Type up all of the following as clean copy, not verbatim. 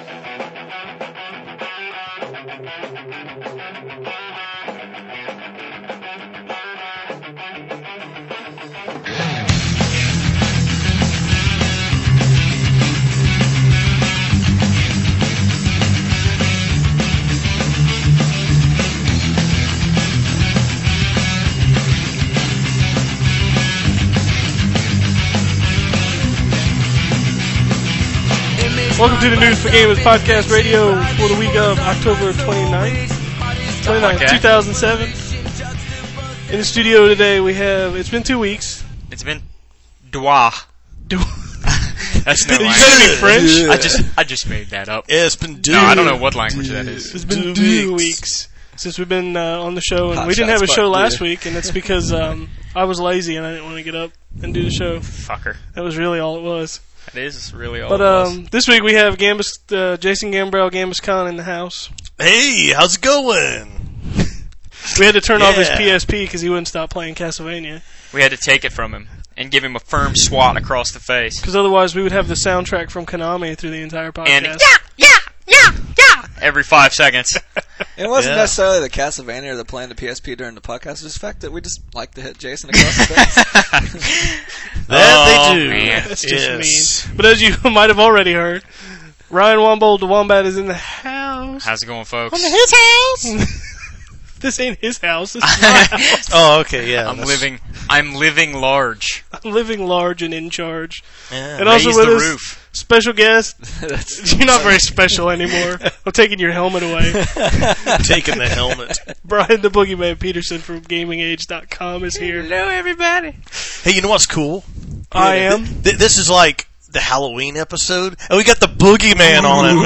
Welcome to the News for Gamers Podcast Radio for the week of October 29th, 2007. In the studio today we have, it's been 2 weeks. It's been Dwa. That's no You language. gotta be French? I just made that up. Yeah, it's been No, I don't know what language that is. It's been 2 weeks since we've been on the show, and we didn't have a show last week, and it's because I was lazy and I didn't want to get up and do the show. Fucker. That was really all it was. That is really all But it was. this week we have Jason Gambrell, Gambus Khan in the house. Hey, how's it going? We had to turn off his PSP because he wouldn't stop playing Castlevania. We had to take it from him and give him a firm swat across the face. Because otherwise we would have the soundtrack from Konami through the entire podcast. And every 5 seconds. It wasn't necessarily the Castlevania or the playing the PSP during the podcast. It was the fact that we just like to hit Jason across the face. That they do. Man. That's just mean. But as you might have already heard, Ryan Wombold, the Wombat, is in the house. How's it going, folks? His house! This ain't his house. This is my house. Oh, okay, yeah. I'm living large. I'm living large and in charge. Yeah. And also Raise with the us, roof. special guest. You're not very special anymore. I'm taking your helmet away. Taking the helmet. Brian the Boogeyman Peterson from GamingAge.com is here. Hello, everybody. Hey, you know what's cool? I am. This is like the Halloween episode, and we got the Boogeyman on it,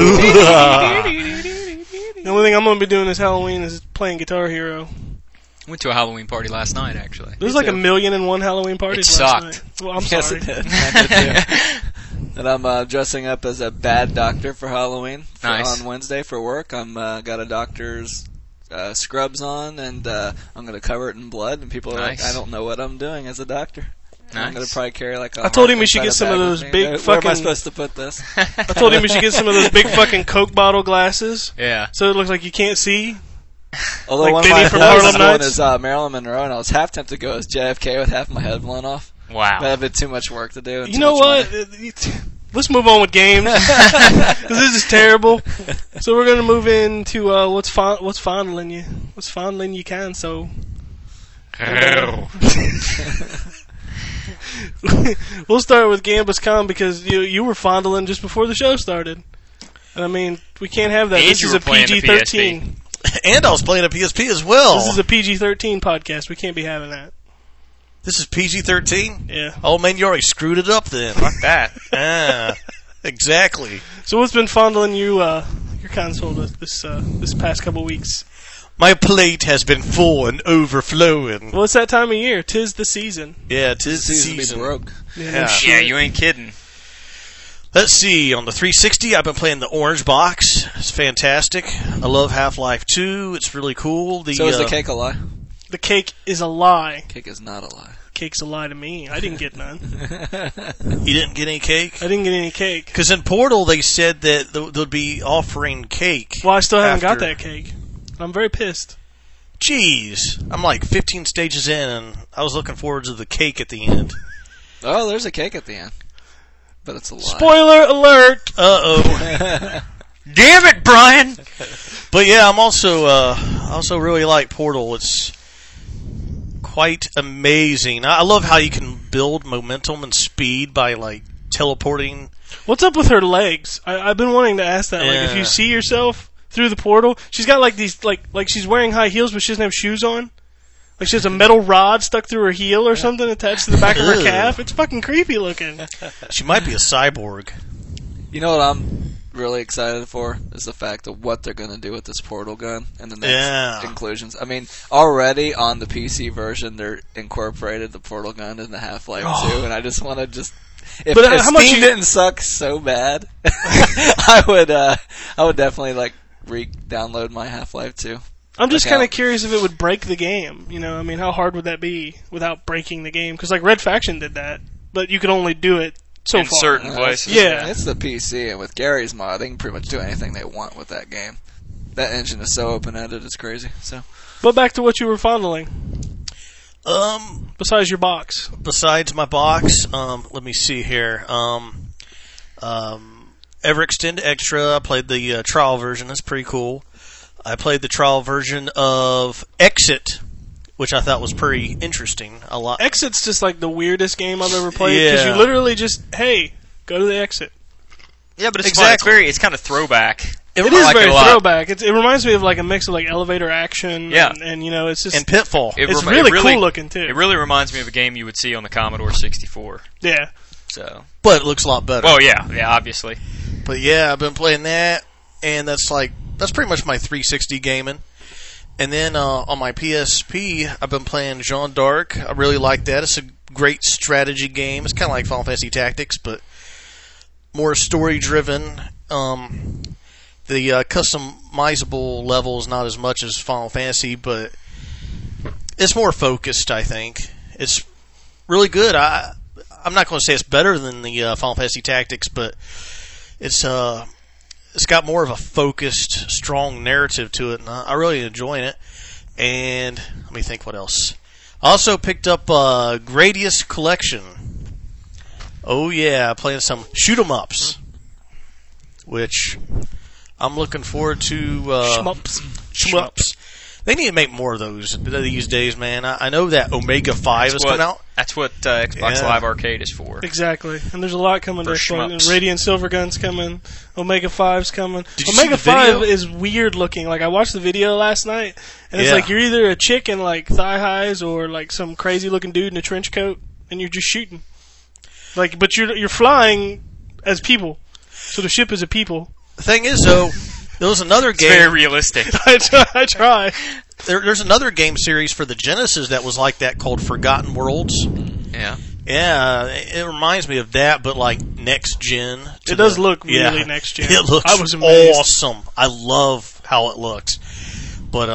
man. The only thing I'm going to be doing this Halloween is playing Guitar Hero. Went to a Halloween party last night, actually. There's like 1,000,001 Halloween parties It last sucked. night. Well, I'm Yes, sorry. it did. I did too. And I'm dressing up as a bad doctor for Halloween Nice. on Wednesday for work. I'm got a doctor's scrubs on, and I'm going to cover it in blood. And people are like, Nice. I don't know what I'm doing as a doctor. And I'm going to probably carry like a I told him heart we should inside get some a of bag those with me. big Where am fucking- I supposed to put this? I told him we should get some of those big fucking Coke bottle glasses Yeah. so it looks like you can't see. Although Like one Benny of from my Harlem closest one Nights? is Marilyn Monroe, and I was half tempted to go as JFK with half my head blown off. Wow. That'd been too much work to do. And You too know much what? money. Let's move on with games. 'Cause this is terrible. So we're going to move into what's fondling you. What's fondling you can, so... We'll start with Gambus Khan because you were fondling just before the show started. And I mean, we can't have that. And This you is were a playing the PG-13. And I was playing a PSP as well. This is a PG-13 podcast. We can't be having that. This is PG-13? Yeah. Oh, man, you already screwed it up then. Fuck that. Ah, exactly. So what's been fondling your console this past couple weeks? My plate has been full and overflowing. Well, it's that time of year. 'Tis the season. Yeah, 'tis the Season be season. broke. Yeah. Yeah, you ain't kidding. Let's see, on the 360, I've been playing the Orange Box. It's fantastic. I love Half-Life 2. It's really cool. So is the cake a lie? The cake is a lie. Cake is not a lie. Cake's a lie to me. I didn't get none. You didn't get any cake? I didn't get any cake. Because in Portal, they said that they'll be offering cake. Well, I still haven't got after- that cake. I'm very pissed. Jeez. I'm like 15 stages in, and I was looking forward to the cake at the end. Oh, there's a cake at the end. But it's a lie. Spoiler alert! Uh-oh. Damn it, Brian! But yeah, I'm also really like Portal. It's quite amazing. I love how you can build momentum and speed by like teleporting. What's up with her legs? I've been wanting to ask that. Like, if you Yeah. see yourself through the portal, she's got like these, like she's wearing high heels, but she doesn't have shoes on. Like she has a metal rod stuck through her heel or something attached to the back of her Ugh. calf. It's fucking creepy looking. She might be a cyborg. You know what I'm really excited for is the fact of what they're going to do with this portal gun and the next inclusions. I mean, already on the PC version, they're incorporated the portal gun in the Half-Life 2, and I just want to just... If how Steam much didn't suck so bad, I would definitely like re-download my Half-Life 2. I'm just Look kind of out. curious if it would break the game. You know, I mean, how hard would that be without breaking the game? Because like Red Faction did that, but you could only do it So in far. certain places. Yeah. It's the PC, and with Gary's mod, they can pretty much do anything they want with that game. That engine is so open-ended, it's crazy. So, but back to what you were fondling. Besides your box. Besides my box, let me see here. EverExtend Extra, I played the trial version. That's pretty cool. I played the trial version of Exit, which I thought was pretty interesting. A lot. Exit's just like the weirdest game I've ever played because you literally just, hey, go to the exit. Yeah, but it's exactly. It's kind of throwback. It is very throwback. It reminds me of like a mix of like elevator action. Yeah. And you know, it's just and Pitfall. It's really cool looking too. It really reminds me of a game you would see on the Commodore 64. Yeah. So, but it looks a lot better. Oh yeah, obviously. But yeah, I've been playing that, and that's pretty much my 360 gaming. And then on my PSP, I've been playing Jeanne d'Arc. I really like that. It's a great strategy game. It's kind of like Final Fantasy Tactics, but more story-driven. The customizable level is not as much as Final Fantasy, but it's more focused, I think. It's really good. I'm not going to say it's better than the Final Fantasy Tactics, but it's got more of a focused, strong narrative to it, and I really enjoying it. And let me think what else. I also picked up Gradius Collection. Oh yeah, playing some shoot 'em ups, which I'm looking forward to. Shmups. They need to make more of those these days, man. I know that Omega 5 is coming out. That's what Xbox Live Arcade is for. Exactly. And there's a lot coming to Xbox. Radiant Silvergun's coming. Omega 5's coming. Omega 5 is weird looking. Like, I watched the video last night, and it's like you're either a chick in, like, thigh highs or, like, some crazy looking dude in a trench coat, and you're just shooting. Like, but you're flying as people. So the ship is a people. The thing is, though, there was another game. It's very realistic. I try. There's another game series for the Genesis that was like that called Forgotten Worlds. Yeah. Yeah, it reminds me of that, but like next gen. It does look really next gen. It looks awesome. I love how it looks. But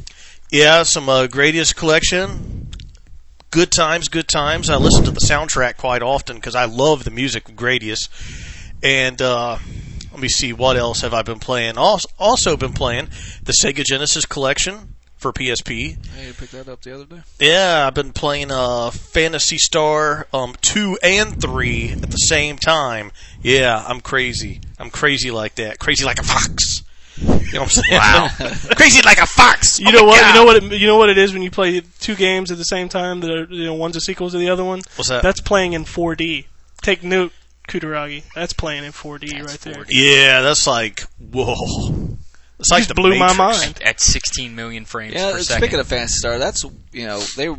some Gradius Collection. Good times. I listen to the soundtrack quite often because I love the music of Gradius. And let me see, what else have I been playing? Also been playing the Sega Genesis Collection for PSP. Hey, you picked that up the other day? Yeah, I've been playing Phantasy Star 2 and 3 at the same time. Yeah, I'm crazy. I'm crazy like that. Crazy like a fox. You know what I'm saying? Wow. Crazy like a fox. You know what? You know what it is when you play two games at the same time that are, one's a sequel to the other one? What's that? That's playing in 4D. Take note, Kutaragi. That's playing in 4D right there. Yeah, that's like, whoa. It's like just blew my mind. At 16 million frames per second. Speaking of Phantasy Star, that's, you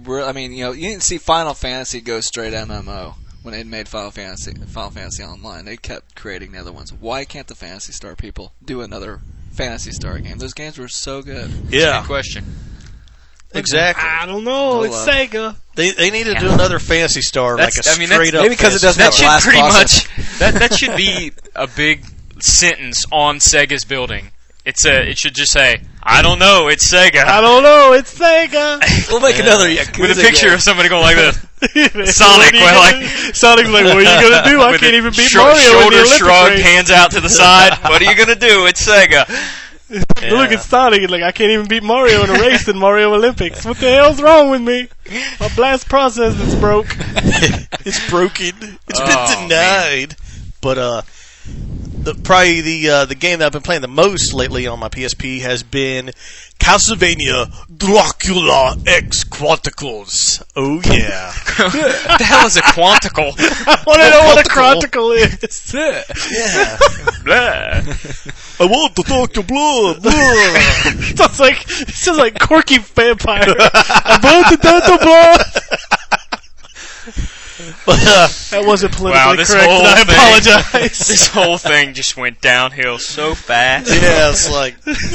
didn't see Final Fantasy go straight MMO when they made Final Fantasy Online. They kept creating the other ones. Why can't the Phantasy Star people do another Phantasy Star game? Those games were so good. Yeah. Good question. Exactly. I don't know. It's Sega. They need to do another Phantasy Star, straight up. Maybe because it doesn't have should pretty process. much. That should be a big sentence on Sega's building. It should just say, "I don't know, it's Sega." I don't know, it's Sega. We'll make another Yakuza with a picture game. of somebody going like this. Sonic, Sonic's like, "What are you gonna do? I can't even beat Mario." Shoulder shrug, hands out to the side. What are you gonna do? It's Sega. Yeah. Look at Sonic, like, I can't even beat Mario in a race in Mario Olympics. What the hell's wrong with me? My blast process is broke. It's broken. It's been denied. But probably the game that I've been playing the most lately on my PSP has been Castlevania Dracula X Quanticles. Oh yeah. What the hell is a Quanticle? I want to know what a Quanticle is. Yeah. Blah. I want to talk to blood. It sounds like Corky Vampire. I want to talk to blood. That wasn't politically correct, and I apologize. This whole thing just went downhill so fast. Yeah, it's like,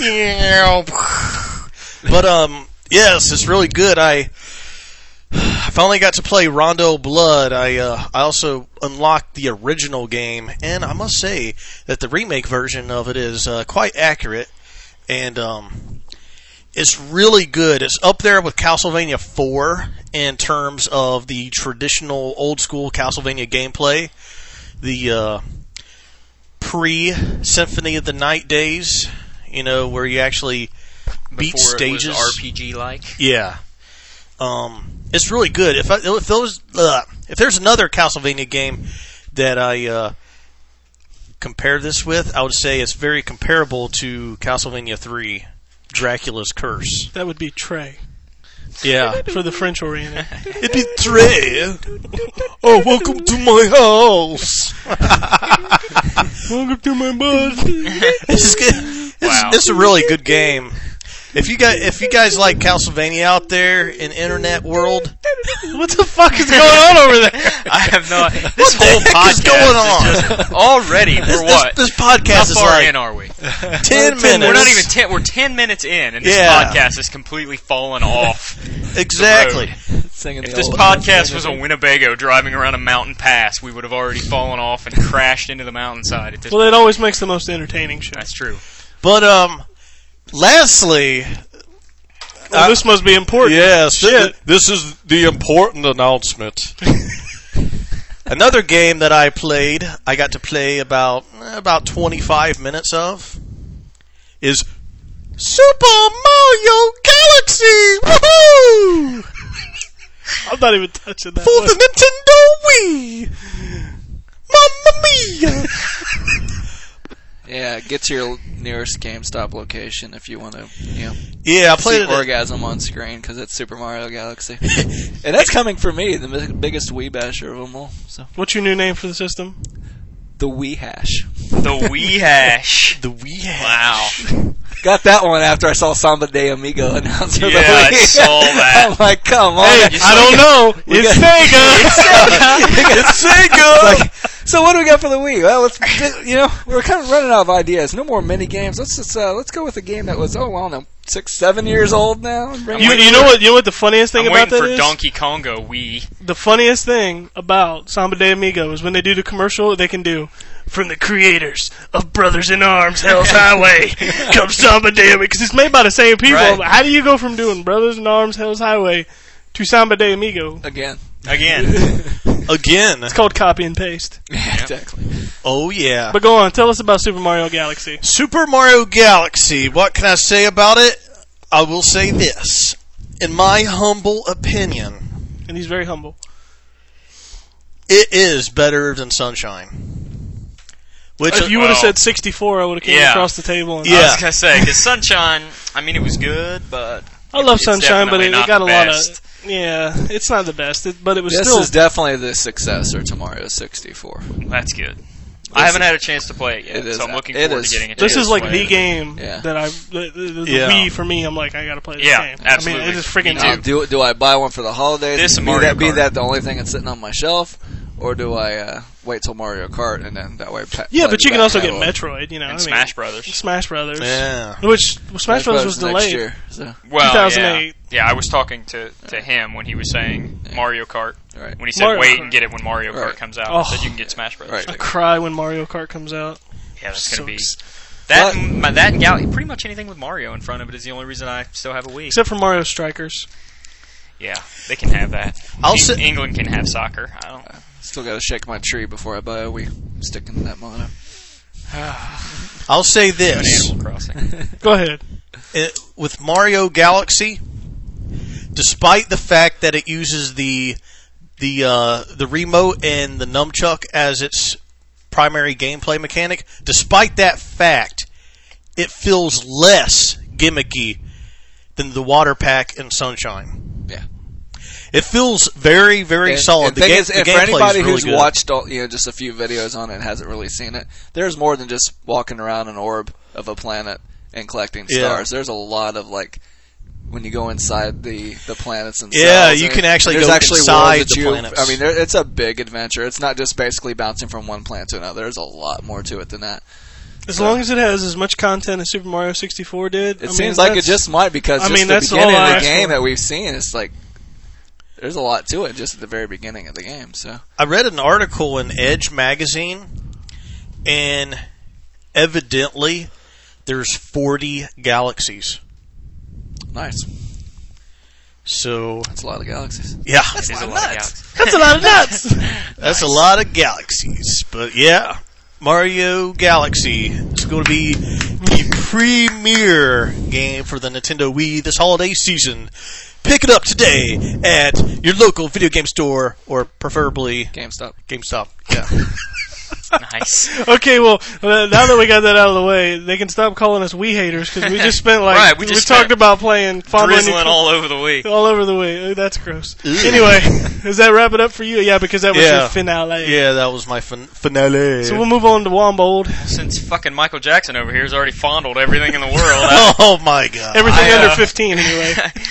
but yes, it's really good. I finally got to play Rondo Blood. I also unlocked the original game, and I must say that the remake version of it is quite accurate, and it's really good. It's up there with Castlevania 4 in terms of the traditional old-school Castlevania gameplay. the pre-Symphony of the Night days, where you actually beat Before stages. It was RPG-like. Yeah. It's really good. If there's another Castlevania game that I compare this with, I would say it's very comparable to Castlevania 3, Dracula's Curse. That would be Trey. Yeah. For the French oriented. It'd be Trey. Oh, welcome to my house. Welcome to my bud. This is a really good game. If you guys like Castlevania out there in internet world, what the fuck is going on over there? I have no idea. This whole podcast is going on is just already for what? This podcast How far is like in are we? 10 minutes. We're not even 10. We're 10 minutes in, and this podcast is completely fallen off. Exactly. If this podcast was a Winnebago driving around a mountain pass, we would have already fallen off and crashed into the mountainside. At this point. It always makes the most entertaining show. That's true. But lastly, this must be important. Yes, this is the important announcement. Another game that I got to play about 25 minutes of, is Super Mario Galaxy. Woohoo! I'm not even touching that. For the Nintendo Wii. Mamma mia! Yeah, get to your nearest GameStop location if you want to, Yeah, I played it. Orgasm on screen because it's Super Mario Galaxy, and that's coming for me, the biggest Wii basher of them all. So, what's your new name for the system? The Wii Hash. The Wii Hash. The Wii Hash. Wow. Got that one after I saw Samba de Amigo announce for the Wii. I saw that. I'm like, come on. Hey, I don't know. It's Sega. It's Sega. Like, so what do we got for the Wii? Well, we're kind of running out of ideas. No more mini games. Let's go with a game that was 6-7 years old now. You know what the funniest thing about that is? I'm waiting for Donkey Konga Wii. The funniest thing about Samba de Amigo is when they do the commercial, they can do, from the creators of Brothers in Arms, Hell's Highway, comes Samba de Amigo. Because it's made by the same people. Right. How do you go from doing Brothers in Arms, Hell's Highway to Samba de Amigo? Again. It's called copy and paste. Yeah, exactly. Oh, yeah. But go on, tell us about Super Mario Galaxy. Super Mario Galaxy. What can I say about it? I will say this. In my humble opinion, and he's very humble, it is better than Sunshine. Which, if you would have said 64, I would have came across the table. And I was going to say, because Sunshine, it was good, but... I love Sunshine, but it got a lot of... Yeah, it's not the best, but it was still... This is definitely the successor to Mario 64. That's good. I haven't had a chance to play it yet, so I'm looking forward to getting a chance to play it. This is like the game that the Wii, for me, I'm like, I gotta play this game. Absolutely. It is freaking dope. Do I buy one for the holidays? Be that the only thing that's sitting on my shelf? Or do I wait till Mario Kart and then that way? Yeah, but you can also get Metroid, and Smash Brothers. Smash Brothers. Yeah. Which Smash Brothers was delayed. Next year, so. Well, 2008. Yeah, I was talking to him when he was saying Mario Kart. Right. When he said wait and get it when Mario Kart comes out. I said you can get Smash Brothers. I cry when Mario Kart comes out. Yeah, that's going to be... That and Galaxy, pretty much anything with Mario in front of it is the only reason I still have a Wii. Except for Mario Strikers. Yeah, they can have that. England can have soccer. I don't know. Still got to shake my tree before I buy a Wii. Sticking to that motto. I'll say this. Animal Crossing. Go ahead. With Mario Galaxy, despite the fact that it uses the remote and the nunchuck as its primary gameplay mechanic, despite that fact, it feels less gimmicky than the water pack in Sunshine. Yeah. It feels very, very solid. The thing is, for anybody who's good. watched just a few videos on it and hasn't really seen it, there's more than just walking around an orb of a planet and collecting stars. There's a lot of when you go inside the planets themselves. Yeah, you can actually go inside the planets. It's a big adventure. It's not just basically bouncing from one planet to another. There's a lot more to it than that. As long as it has as much content as Super Mario 64 did. It seems like it just might, because the beginning of the game that we've seen, it's like there's a lot to it just at the very beginning of the game. So I read an article in Edge magazine, and evidently there's 40 galaxies. Nice. So that's a lot of galaxies. Yeah, that's a lot of nuts. That's a lot of nuts. That's a lot of galaxies. But yeah, Mario Galaxy is going to be the premier game for the Nintendo Wii this holiday season. Pick it up today at your local video game store, or preferably GameStop. Yeah. Nice. Okay, well, now that we got that out of the way, they can stop calling us Wii haters because we just spent like we talked about playing drizzling all over the Wii. All over the Wii. That's gross. Anyway, does that wrap it up for you? Yeah, because that was your finale. Yeah, that was my finale. So we'll move on to Wombold. Since fucking Michael Jackson over here has already fondled everything in the world. Oh my god. Everything under 15 anyway.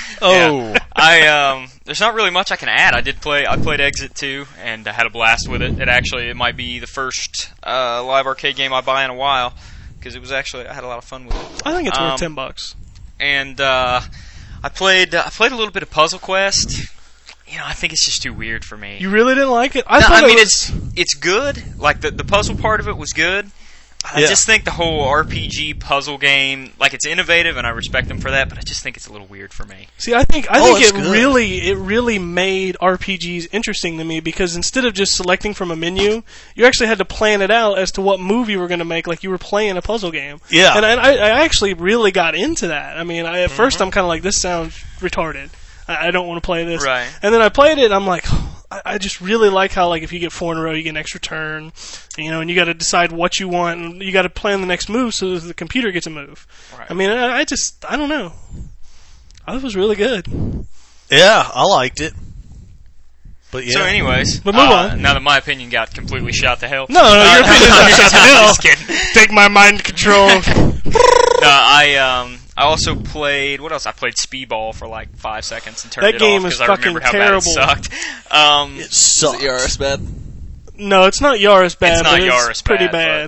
There's not really much I can add. I played Exit 2 and I had a blast with it. It might be the first live arcade game I buy in a while because I had a lot of fun with it. I think it's worth $10. And I played a little bit of Puzzle Quest. I think it's just too weird for me. You really didn't like it? It's good. Like the puzzle part of it was good. I just think the whole RPG puzzle game, it's innovative, and I respect them for that. But I just think it's a little weird for me. See, I think it really made RPGs interesting to me because instead of just selecting from a menu, you actually had to plan it out as to what move you were going to make, like you were playing a puzzle game. Yeah, and I actually really got into that. I mean, at first I'm kind of like, this sounds retarded. I don't want to play this. Right. And then I played it, and I'm like, I just really like how, if you get 4 in a row, you get an extra turn, and you got to decide what you want, and you got to plan the next move so that the computer gets a move. Right. I mean, I don't know. I thought it was really good. Yeah, I liked it. But yeah. So anyways, but move on. Now that my opinion got completely shot to hell. No, your opinion got shot to hell. Just kidding. Take my mind control. I also played, what else? I played Speedball for 5 seconds and turned it off. That game is fucking terrible. It sucked. It sucked. Is it Yaris bad? No, it's not Yaris bad, it's pretty bad.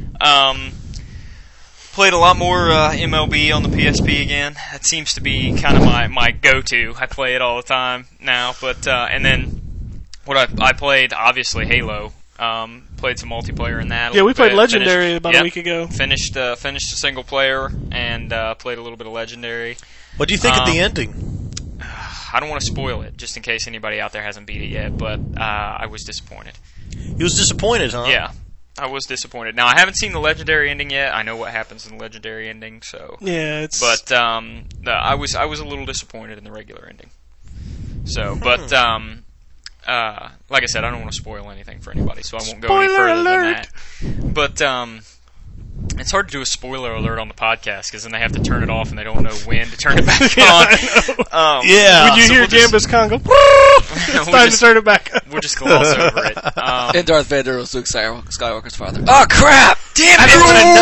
Played a lot more MLB on the PSP again. That seems to be kind of my go-to. I play it all the time now. But and then what I played, obviously Halo. Played some multiplayer in that. Yeah, we played Legendary about a week ago. Finished a single player and played a little bit of Legendary. What do you think of the ending? I don't want to spoil it, just in case anybody out there hasn't beat it yet. But I was disappointed. You was disappointed, huh? Yeah, I was disappointed. Now I haven't seen the Legendary ending yet. I know what happens in the Legendary ending, so yeah, it's. But I was a little disappointed in the regular ending. So, but. Like I said, I don't want to spoil anything for anybody, so I won't go any further than that. But it's hard to do a spoiler alert on the podcast because then they have to turn it off and they don't know when to turn it back on. When you hear Gambus Khan go, it's time to turn it back on. We'll just gloss over it. And Darth Vader was Luke Skywalker's father. Oh crap! Damn it!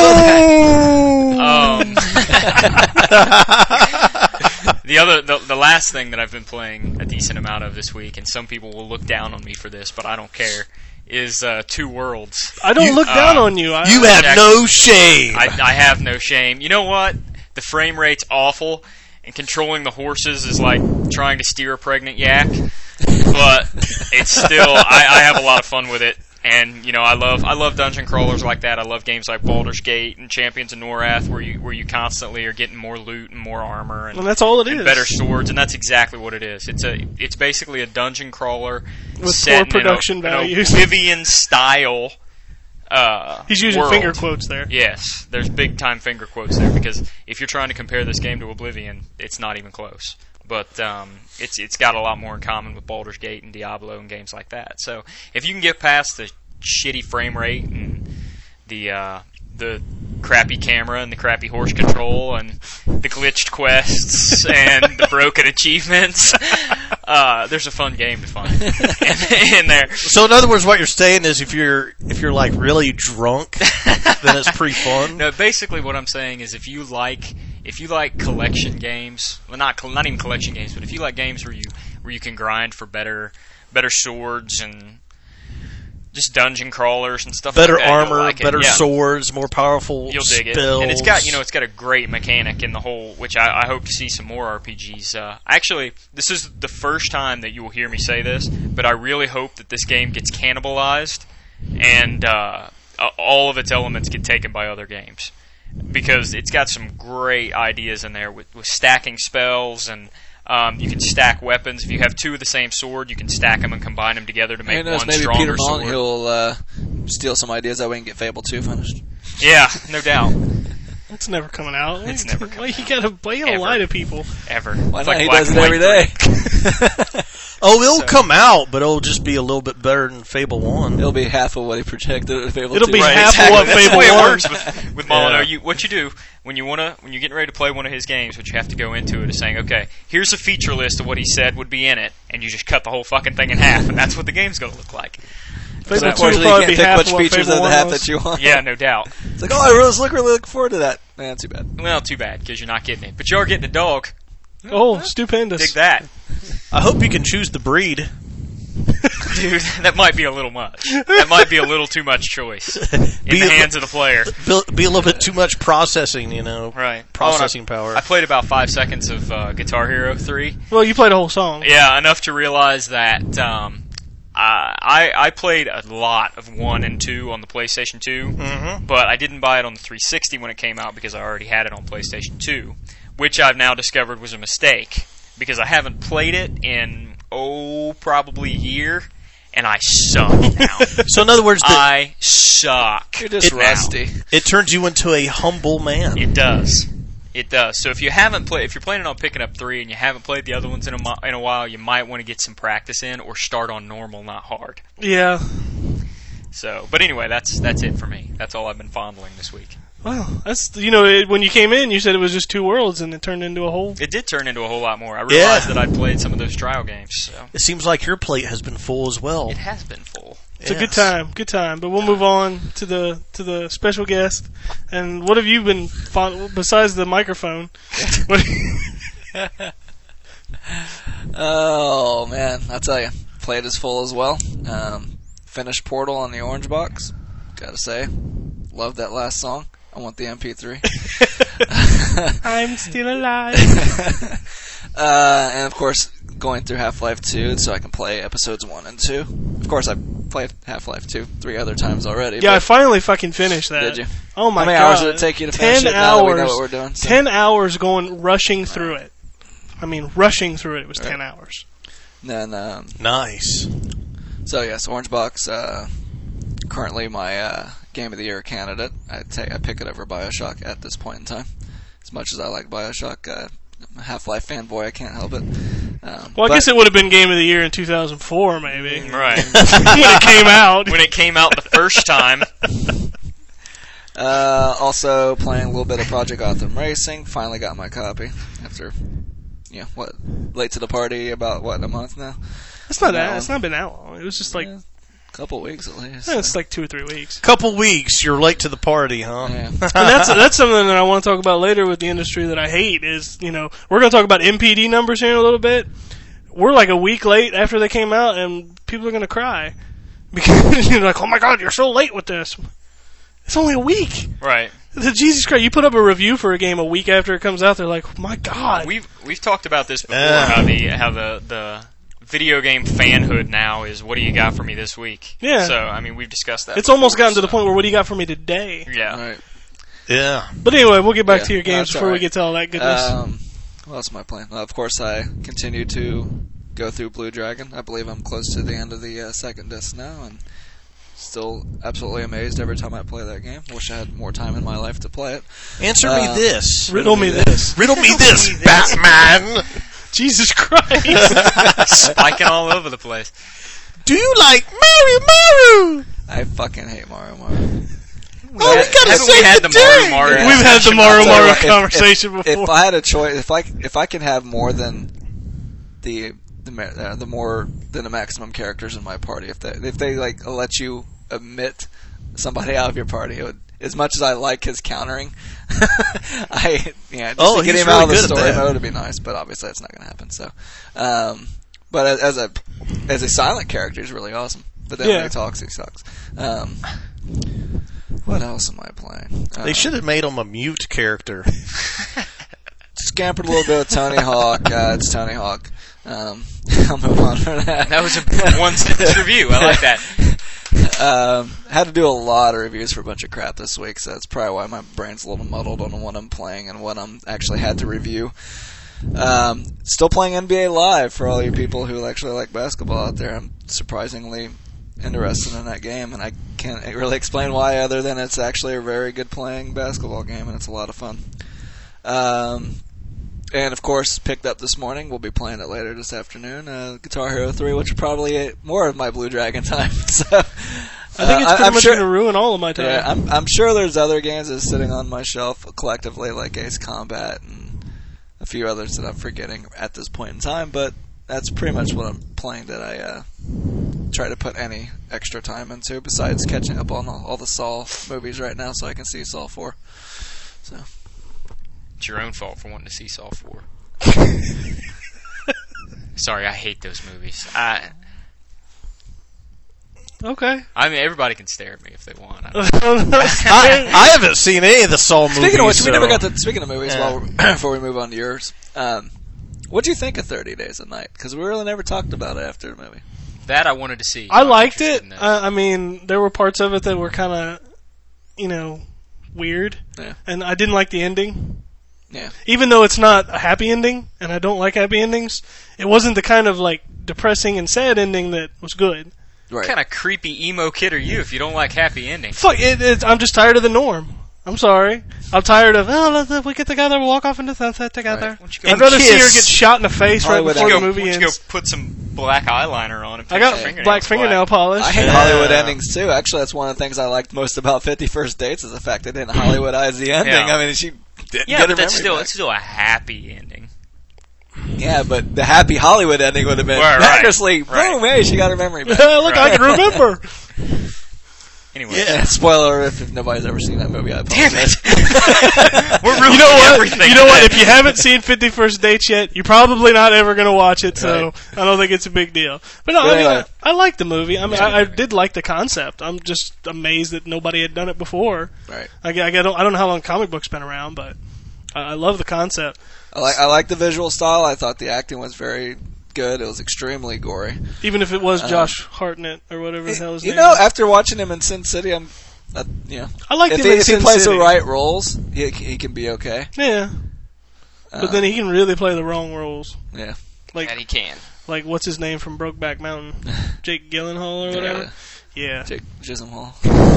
I didn't want to know that. The last thing that I've been playing a decent amount of this week, and some people will look down on me for this, but I don't care, is Two Worlds. I don't look down on you. You have no shame. I have no shame. You know what? The frame rate's awful, and controlling the horses is like trying to steer a pregnant yak. But it's still, I have a lot of fun with it. And I love dungeon crawlers like that. I love games like Baldur's Gate and Champions of Norath, where you constantly are getting more loot and more armor, and that's all it is. Better swords, and that's exactly what it is. It's basically a dungeon crawler with poor production values, an Oblivion style. He's using world. Finger quotes there. Yes, there's big time finger quotes there because if you're trying to compare this game to Oblivion, it's not even close. But it's got a lot more in common with Baldur's Gate and Diablo and games like that. So if you can get past the shitty frame rate and the crappy camera and the crappy horse control and the glitched quests and the broken achievements, there's a fun game to find in there. So in other words, what you're saying is if you're really drunk, then it's pretty fun. No, basically what I'm saying is if you like collection games, well, not even collection games, but if you like games where you can grind for better swords and just dungeon crawlers and stuff better like that. Armor, better swords, more powerful You'll dig spells. It. And it's got a great mechanic in the whole, which I hope to see some more RPGs. Actually, this is the first time that you will hear me say this, but I really hope that this game gets cannibalized and all of its elements get taken by other games. Because it's got some great ideas in there with stacking spells and You can stack weapons. If you have 2 of the same sword, you can stack them and combine them together to make one maybe stronger Peter sword. He'll steal some ideas that we can get Fable 2 finished. Yeah, no doubt. It's never coming out. It's never coming out. You gotta lie to people. Ever. Why It's not? like He Black does it and White every day. 3. It'll come out, but it'll just be a little bit better than Fable 1. It'll be half of what he projected at Fable 2. It'll be Right, half exactly. of what That's Fable the way 1. it works with Molyneux. Yeah. What you do when you're getting ready to play one of his games, what you have to go into it is saying, okay, here's a feature list of what he said would be in it, and you just cut the whole fucking thing in half, and that's what the game's going to look like. Fable 2 will Unfortunately, probably you be can't pick half which of what features Fable of the 1 half was. that you want. Yeah, no doubt. It's like, I really looking forward to that. Man, too bad. Well, too bad, because you're not getting it. But you are getting a dog. Oh, stupendous. Dig that. I hope you can choose the breed. Dude, that might be a little much. That might be a little too much choice in the hands of the player. Be a little bit too much processing, Right. Processing power. I played about 5 seconds of Guitar Hero 3. Well, you played a whole song. Yeah, enough to realize that I played a lot of 1 and 2 on the PlayStation 2, but I didn't buy it on the 360 when it came out because I already had it on PlayStation 2, which I've now discovered was a mistake because I haven't played it in, probably a year, and I suck now. So in other words, I suck. You're just rusty. it turns you into a humble man. It does. It does. So if you're planning on picking up 3 and you haven't played the other ones in a while, you might want to get some practice in or start on normal, not hard. Yeah. So, but anyway, that's it for me. That's all I've been fondling this week. Well, that's when you came in, you said it was just 2 worlds, and it turned into a whole. It did turn into a whole lot more. I realized that I'd played some of those trial games. So It seems like your plate has been full as well. it has been full. It's a good time. But we'll move on to the special guest. And what have you been besides the microphone? Oh, man. I'll tell you. Plate is full as well. Finished Portal on the Orange Box. Gotta say. Love that last song. I want the MP3. I'm still alive. And of course, going through Half-Life 2 so I can play episodes 1 and 2. Of course, I played Half-Life 2 3 other times already. Yeah, I finally fucking finished that. Did you? Oh my god. How many hours did it take you to finish 10 it now that we know hours. what we're doing? So. 10 hours rushing through it. I mean, rushing through it. It was 10 hours. And then, Nice. so yes, Orange Box, currently my Game of the Year candidate. I pick it over BioShock at this point in time. As much as I like BioShock, I'm a Half-Life fanboy, I can't help it. Well, I guess it would have been Game of the Year in 2004, maybe. Right. When it came out. When it came out the first time. Also playing a little bit of Project Gotham Racing. Finally got my copy after, late to the party about, a month now? It's not that. It's not been that long. It was just like... a couple weeks at least. It's like 2 or 3 weeks. Couple weeks, you're late to the party, huh? Yeah. And that's something that I want to talk about later with the industry that I hate is, we're going to talk about MPD numbers here in a little bit. We're like a week late after they came out, and people are going to cry. Because you're like, oh my god, you're so late with this. It's only a week. Right. Jesus Christ, you put up a review for a game a week after it comes out, they're like, oh my god. We've talked about this before, how the video game fanhood now is, what do you got for me this week? Yeah. So, I mean, we've discussed that It's before, almost gotten to the point where, what do you got for me today? Yeah. All right. Yeah. But anyway, we'll get back to your games that's before we alright. get to all that goodness. What else am I playing? Of course, I continue to go through Blue Dragon. I believe I'm close to the end of the second disc now, and still absolutely amazed every time I play that game. Wish I had more time in my life to play it. Answer me this. Riddle me this. Riddle me this, Batman. Jesus Christ. Spiking all over the place. Do you like Mario? I fucking hate Mario. We gotta Haven't we had the Mario We've had the Mario If- conversation before. If I had a choice, if I can have more than the more than the maximum characters in my party, if they like let you omit somebody out of your party, it would, as much as I like his countering, to get him out of the story mode would be nice, but obviously that's not going to happen. So, but as a silent character, he's really awesome. But then when he talks, he sucks. What else am I playing? They should have made him a mute character. Scampered a little bit with Tony Hawk. It's Tony Hawk. I'll move on from that. That was a one-sentence review. I like that. Had to do a lot of reviews for a bunch of crap this week, so that's probably why my brain's a little muddled on what I'm playing and what I'm actually had to review. Still playing NBA Live for all you people who actually like basketball out there. I'm surprisingly interested in that game, and I can't really explain why other than it's actually a very good playing basketball game, and it's a lot of fun. And, of course, picked up this morning. We'll be playing it later this afternoon. Guitar Hero 3, which is probably more of my Blue Dragon time. So, I think it's pretty much going to ruin all of my time. Yeah, I'm sure there's other games that are sitting on my shelf collectively, like Ace Combat and a few others that I'm forgetting at this point in time, but that's pretty much what I'm playing that I try to put any extra time into, besides catching up on all the Saw movies right now so I can see Saw 4. So... It's your own fault for wanting to see Saw 4. Sorry, I hate those movies. Okay. I mean, everybody can stare at me if they want. I haven't seen any of the Saw movies. Speaking of which, we never got to. Speaking of movies, before we move on to yours, what do you think of 30 Days a Night? Because we really never talked about it after the movie. That I wanted to see. I liked it. I mean, there were parts of it that were kind of, weird. Yeah. And I didn't like the ending. Yeah. Even though it's not a happy ending, and I don't like happy endings, it wasn't the kind of depressing and sad ending that was good. Right. What kind of creepy emo kid are you if you don't like happy endings? Fuck it! I'm just tired of the norm. I'm sorry. I'm tired of we get together, we'll walk off into the sunset together. Right. I'd rather see her get shot in the face right before the movie ends. Why don't you go put some black eyeliner on and I got black fingernail polish. I hate Hollywood endings too. Actually, that's one of the things I liked most about 50 First Dates is the fact they didn't Hollywoodize the ending. Yeah. I mean, she didn't yeah, get but her it's memory back. still a happy ending. Yeah, but the happy Hollywood ending would have been miraculously, boom, hey, she got her memory back. Look, I can remember. Anyway. Yeah, spoiler if nobody's ever seen that movie, I apologize. We're ruining everything. You know what? If you haven't seen 50 First Dates yet, you're probably not ever going to watch it, so I don't think it's a big deal. But no, anyway. I like the movie. I mean, I did like the concept. I'm just amazed that nobody had done it before. Right. I don't know how long comic books been around, but I love the concept. I like the visual style. I thought the acting was very good. It was extremely gory. Even if it was Josh Hartnett or whatever the hell his name is. After watching him in Sin City, I like him in Sin City. If he plays the right roles, he can be okay. Yeah. But then he can really play the wrong roles. Yeah. And he can. Like, what's his name from Brokeback Mountain? Jake Gyllenhaal or whatever? Yeah. Jake Gyllenhaal.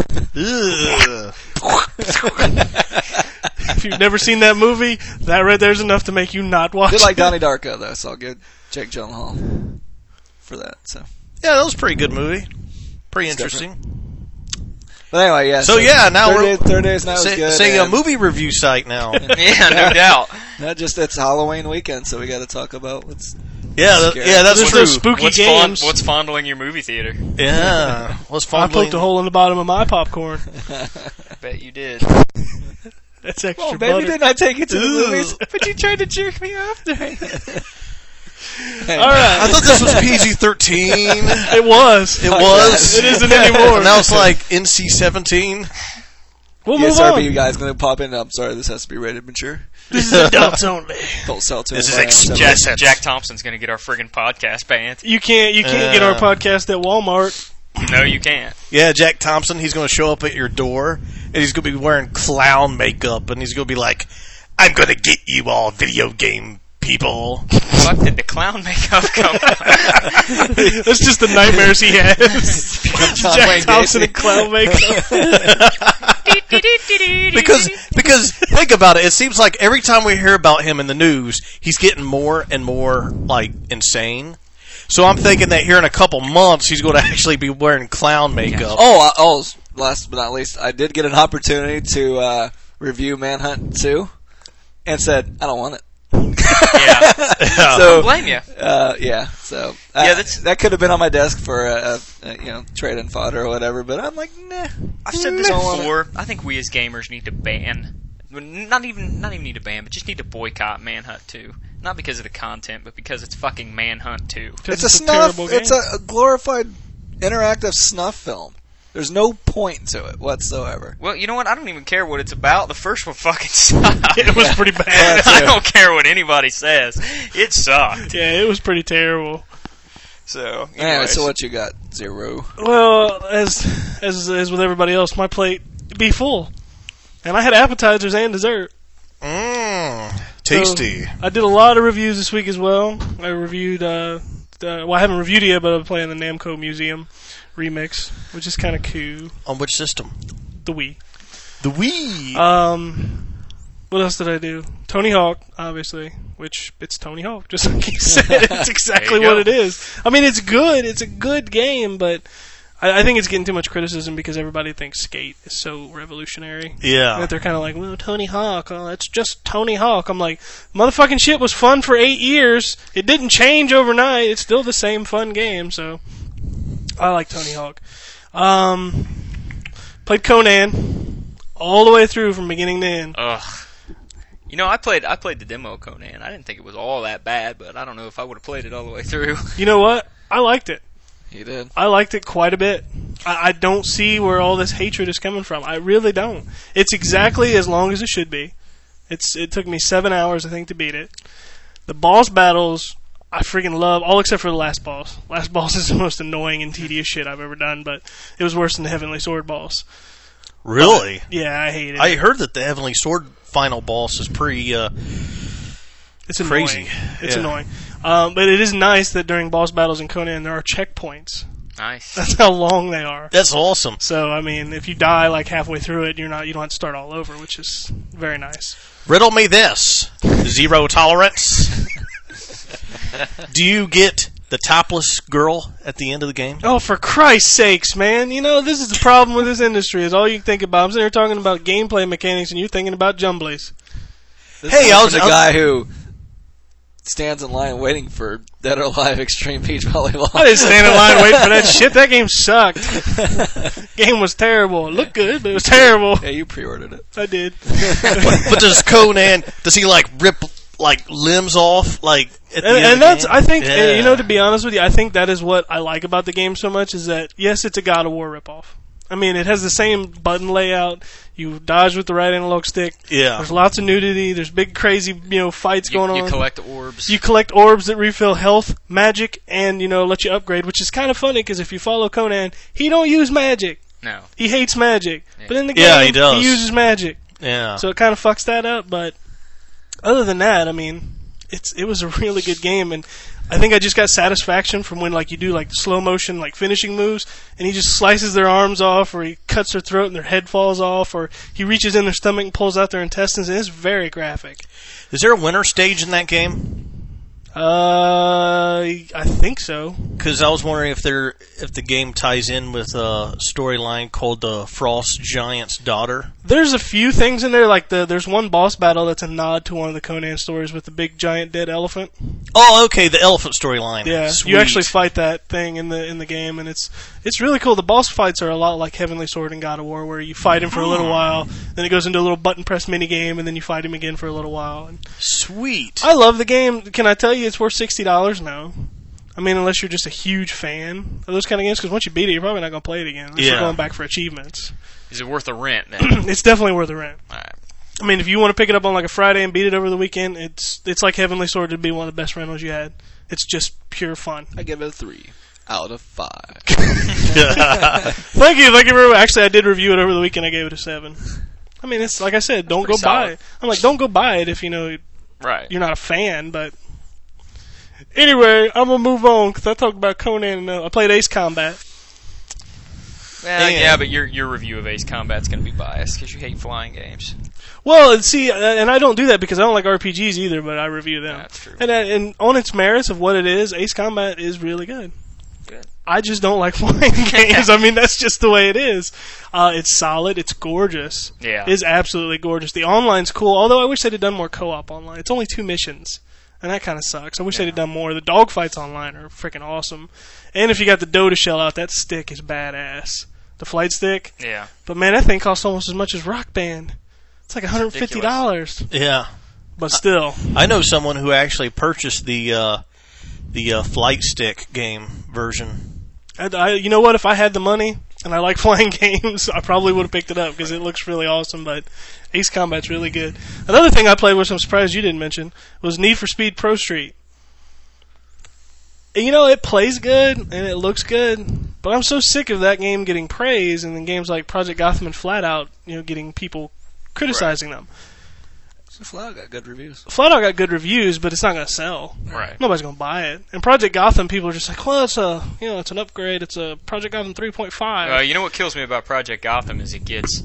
If you've never seen that movie, that right there's enough to make you not watch it. I did like Donnie Darko, though, so I'll give Jake Gyllenhaal for that. So yeah, that was a pretty good movie. Pretty interesting. Different. But anyway, yeah. So yeah, now 30 Days Now is good. Say a movie review site now. Yeah, no doubt. It's Halloween weekend, so we got to talk about what's. Yeah, that's There's true. those spooky games. What's fondling your movie theater? Yeah, what's fondling? I poked a hole in the bottom of my popcorn. I bet you did. That's extra butter. baby, didn't I take you to the movies? But you tried to jerk me off during it. All right. I thought this was PG-13. It was. It was. It isn't anymore. Now it's like NC-17. We'll move on. You guys going to pop in? I'm sorry, this has to be rated mature. This is adults only. This is explicit. Jack Thompson's going to get our friggin' podcast banned. You can't get our podcast at Walmart. No, you can't. Yeah, Jack Thompson, he's going to show up at your door, and he's going to be wearing clown makeup, and he's going to be like, I'm going to get you all video game people. Fuck, did the clown makeup come? That's just the nightmares he has. Jack Thompson in clown makeup. because think about it. It seems like every time we hear about him in the news, he's getting more and more insane. So I'm thinking that here in a couple months, he's going to actually be wearing clown makeup. Last but not least, I did get an opportunity to review Manhunt 2, and said, I don't want it. Yeah. So, I blame you. So that could have been on my desk for trade-in fodder or whatever, but I'm like, nah. I've said this before. I think we as gamers need to ban, not even need to ban, but just need to boycott Manhunt 2. Not because of the content, but because it's fucking Manhunt 2. It's a snuff. It's a glorified interactive snuff film. There's no point to it whatsoever. Well, you know what? I don't even care what it's about. The first one fucking sucked. It was pretty bad. I don't care what anybody says. It sucked. Yeah, it was pretty terrible. So, anyway, so what you got, Zero? Well, as with everybody else, my plate be full, and I had appetizers and dessert. Tasty. So, I did a lot of reviews this week as well. I reviewed, I haven't reviewed it yet, but I'm playing the Namco Museum remix, which is kind of cool. On which system? The Wii. The Wii! What else did I do? Tony Hawk, obviously, which it's Tony Hawk, just like you said. It's exactly what it is. I mean, it's good. It's a good game, but I think it's getting too much criticism because everybody thinks Skate is so revolutionary. Yeah. And that they're kind of like, well, Tony Hawk, oh, it's just Tony Hawk. I'm like, motherfucking shit was fun for 8 years. It didn't change overnight. It's still the same fun game, so I like Tony Hawk. Played Conan all the way through from beginning to end. Ugh. You know, I played the demo of Conan. I didn't think it was all that bad, but I don't know if I would have played it all the way through. You know what? I liked it. You did? I liked it quite a bit. I don't see where all this hatred is coming from. I really don't. It's exactly as long as it should be. It took me 7 hours, I think, to beat it. The boss battles, I freaking love, all except for the last boss. Last boss is the most annoying and tedious shit I've ever done, but it was worse than the Heavenly Sword boss. Really? Yeah, I hate it. I heard that the Heavenly Sword final boss is pretty it's crazy. Annoying. It's annoying. But it is nice that during boss battles in Conan there are checkpoints. Nice. That's how long they are. That's awesome. So, I mean, if you die like halfway through it, you don't have to start all over, which is very nice. Riddle me this. Zero tolerance. Do you get the topless girl at the end of the game? Oh, for Christ's sakes, man. You know, this is the problem with this industry, is all you can think about. I'm sitting here talking about gameplay mechanics, and you're thinking about jumblies. Hey, I was the guy who stands in line waiting for Dead or Alive Extreme Beach Volleyball. I didn't stand in line waiting for that shit. That game sucked. Game was terrible. It looked good, but it was terrible. Yeah, you pre-ordered it. I did. But does Conan, does he rip limbs off at the end and of that's the game? I think to be honest with you, I think that is what I like about the game so much, is that yes, it's a God of War ripoff. I mean, it has the same button layout. You dodge with the right analog stick. Yeah. There's lots of nudity. There's big crazy fights going on. You collect orbs. You collect orbs that refill health, magic, and let you upgrade, which is kind of funny because if you follow Conan, he don't use magic. No. He hates magic. Yeah. But in the game, he does. He uses magic. Yeah. So it kind of fucks that up, but other than that, I mean, it was a really good game, and I think I just got satisfaction from when you do slow motion finishing moves, and he just slices their arms off, or he cuts their throat and their head falls off, or he reaches in their stomach and pulls out their intestines, and it's very graphic. Is there a winner stage in that game? I think so. Because I was wondering if the game ties in with a storyline called the Frost Giant's Daughter. There's a few things in there, there's one boss battle that's a nod to one of the Conan stories with the big giant dead elephant. Oh, okay, the elephant storyline. Yeah, Sweet. You actually fight that thing in the game, and it's really cool. The boss fights are a lot like Heavenly Sword and God of War, where you fight him for a little while, then it goes into a little button press mini game, and then you fight him again for a little while. And Sweet. I love the game. Can I tell you it's worth $60? No. I mean, unless you're just a huge fan of those kind of games, because once you beat it, you're probably not going to play it again. Unless you're going back for achievements. Is it worth a rent then? It's definitely worth a rent. All right. I mean, if you want to pick it up on a Friday and beat it over the weekend, it's like Heavenly Sword would be one of the best rentals you had. It's just pure fun. I give it a 3 out of 5. Thank you very much. Actually, I did review it over the weekend. I gave it a 7. I mean, it's like I said, don't go buy it. I'm like, don't go buy it if you're not a fan. But anyway, I'm gonna move on because I talked about Conan. I played Ace Combat. Yeah, but your review of Ace Combat's going to be biased because you hate flying games. Well, see, and I don't do that because I don't like RPGs either, but I review them. That's true. And on its merits of what it is, Ace Combat is really good. Good. I just don't like flying games. I mean, that's just the way it is. It's solid. It's gorgeous. Yeah. It's absolutely gorgeous. The online's cool, although I wish they'd have done more co-op online. It's only 2 missions, and that kind of sucks. I wish they'd have done more. The dogfights online are freaking awesome. And if you got the Dota shell out, that stick is badass. The flight stick. Yeah. But man, that thing costs almost as much as Rock Band. It's like $150. Yeah. But still. I know someone who actually purchased the flight stick game version. You know what? If I had the money and I like flying games, I probably would have picked it up because it looks really awesome. But Ace Combat's really good. Another thing I played, which I'm surprised you didn't mention, was Need for Speed Pro Street. And it plays good and it looks good, but I'm so sick of that game getting praise, and then games like Project Gotham and Flat Out, getting people criticizing them. Flat Out got good reviews. Flat Out got good reviews, but it's not going to sell. Right. Nobody's going to buy it. And Project Gotham, people are just like, well, it's an upgrade. It's a Project Gotham 3.5. You know what kills me about Project Gotham is it gets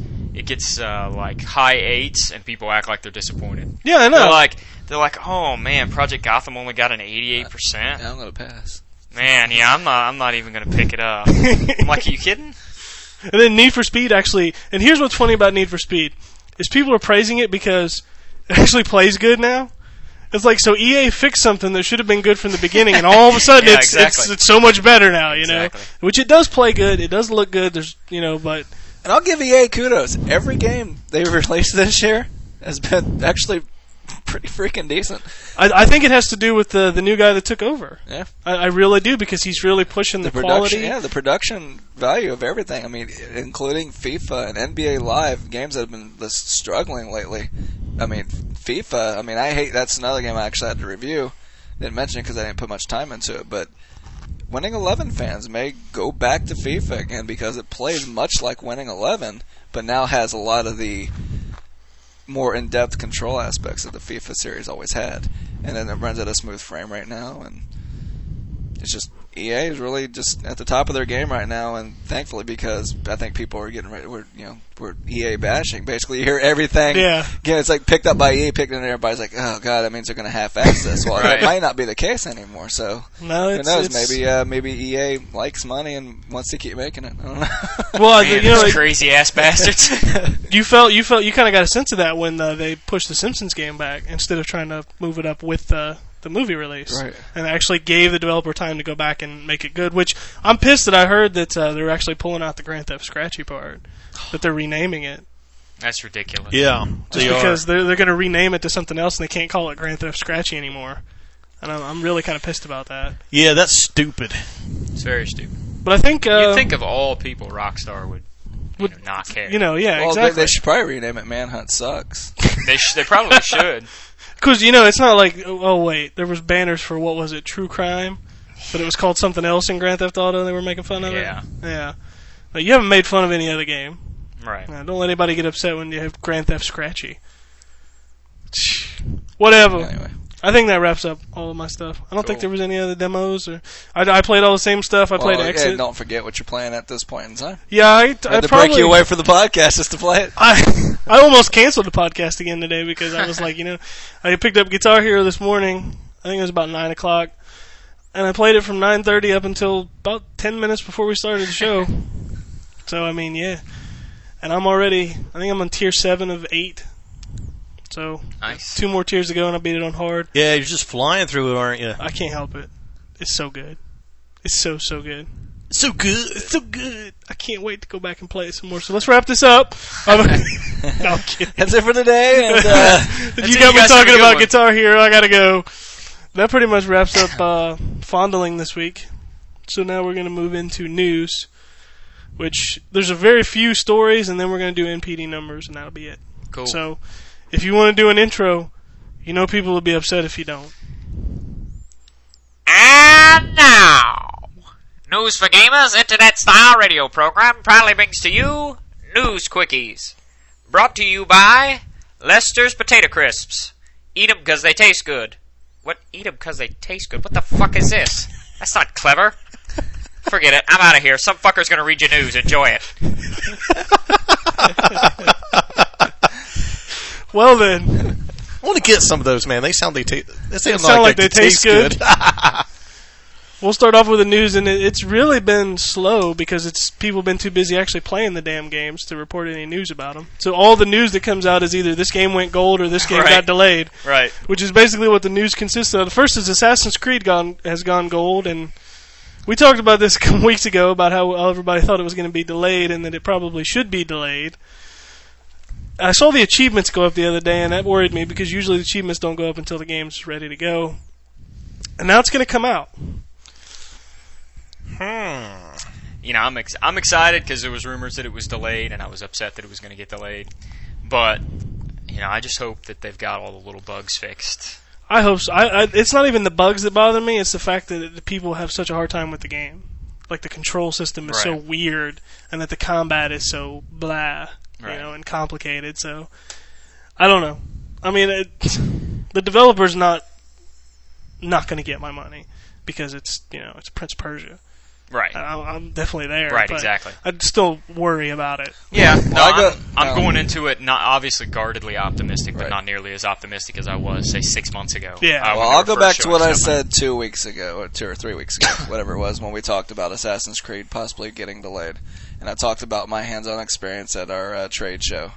like high 8s, and people act like they're disappointed. Yeah, I know. They're like, oh man, Project Gotham only got an 88%. Yeah, I'm gonna pass. Man, yeah, I'm not even gonna pick it up. I'm like, are you kidding? And then Need for Speed actually, and here's what's funny about Need for Speed, is people are praising it because it actually plays good now. It's like, so EA fixed something that should have been good from the beginning, and all of a sudden it's so much better now, you know? Which it does play good, it does look good, there's, but... And I'll give EA kudos. Every game they released this year has been actually pretty freaking decent. I think it has to do with the new guy that took over. Yeah. I really do, because he's really pushing the quality. Yeah, the production value of everything. I mean, including FIFA and NBA Live, games that have been struggling lately. I mean, FIFA, that's another game I actually had to review. Didn't mention it because I didn't put much time into it, but Winning 11 fans may go back to FIFA again because it plays much like Winning 11, but now has a lot of the more in-depth control aspects that the FIFA series always had. And then it runs at a smooth frame right now, and it's just EA is really just at the top of their game right now, and thankfully, because I think people are getting ready. We're EA bashing. Basically, you hear everything. Yeah. Again, it's like picked up by EA, picked it, and everybody's like, "Oh God, that means they're going to half-ass this." Well, right. That might not be the case anymore. So no, who knows? Maybe EA likes money and wants to keep making it. I don't know. Well, man, crazy ass bastards. You kind of got a sense of that when they pushed the Simpsons game back instead of trying to move it up with the movie release, right? And actually gave the developer time to go back and make it good. Which I'm pissed that I heard that they're actually pulling out the Grand Theft Scratchy part, that they're renaming it. That's ridiculous. Yeah, just because they're going to rename it to something else and they can't call it Grand Theft Scratchy anymore. And I'm really kind of pissed about that. Yeah, that's stupid. It's very stupid. But I think you'd think of all people, Rockstar would not care. Yeah, well, exactly. They should probably rename it Manhunt Sucks. They probably should. Because, it's not like, oh, wait, there was banners for, what was it, True Crime? But it was called something else in Grand Theft Auto and they were making fun of it? Yeah. But you haven't made fun of any other game. Right. Don't let anybody get upset when you have Grand Theft Scratchy. Whatever. Anyway. I think that wraps up all of my stuff. I don't think there was any other demos. I played all the same stuff. I played Exit. Yeah, don't forget what you're playing at this point in time. Yeah, I had to break you away from the podcast just to play it. I almost canceled the podcast again today because I was like, I picked up Guitar Hero this morning. I think it was about 9 o'clock. And I played it from 9:30 up until about 10 minutes before we started the show. So, yeah. And I'm already, I think I'm on tier 7 of 8. So, nice. 2 more tiers to go and I'll beat it on hard. Yeah, you're just flying through it, aren't you? I can't help it. It's so good. It's so good. So good. It's so good. I can't wait to go back and play it some more. So let's wrap this up. No, I'm kidding. That's it for today. And, you got me talking about Guitar Hero. I gotta go. That pretty much wraps up fondling this week. So now we're going to move into news, which there's a very few stories, and then we're going to do NPD numbers, and that'll be it. Cool. So if you want to do an intro, people will be upset if you don't. And now, News for Gamers Internet-style radio program proudly brings to you News Quickies. Brought to you by Lester's Potato Crisps. Eat them because they taste good. What? Eat them because they taste good? What the fuck is this? That's not clever. Forget it. I'm out of here. Some fucker's going to read your news. Enjoy it. Well then, I want to get some of those, man. They sound like they taste good. We'll start off with the news, and it's really been slow because people have been too busy actually playing the damn games to report any news about them. So all the news that comes out is either this game went gold or this game got delayed. Right. Which is basically what the news consists of. The first is Assassin's Creed has gone gold, and we talked about this a couple weeks ago about how everybody thought it was going to be delayed and that it probably should be delayed. I saw the achievements go up the other day, and that worried me because usually the achievements don't go up until the game's ready to go. And now it's going to come out. I'm excited because there was rumors that it was delayed, and I was upset that it was going to get delayed. But I just hope that they've got all the little bugs fixed. I hope so. It's not even the bugs that bother me; it's the fact that the people have such a hard time with the game. Like the control system is so weird, and that the combat is so blah, and complicated. So I don't know. I mean, the developer's not going to get my money because it's Prince of Persia. Right. I'm definitely there. Right, but exactly. I'd still worry about it. Yeah, no, I'm going into it not obviously guardedly optimistic, but not nearly as optimistic as I was, say, 6 months ago. Yeah. Well, I'll go back to what I said 2 weeks ago, or 2 or 3 weeks ago, whatever it was, when we talked about Assassin's Creed possibly getting delayed. And I talked about my hands-on experience at our trade show.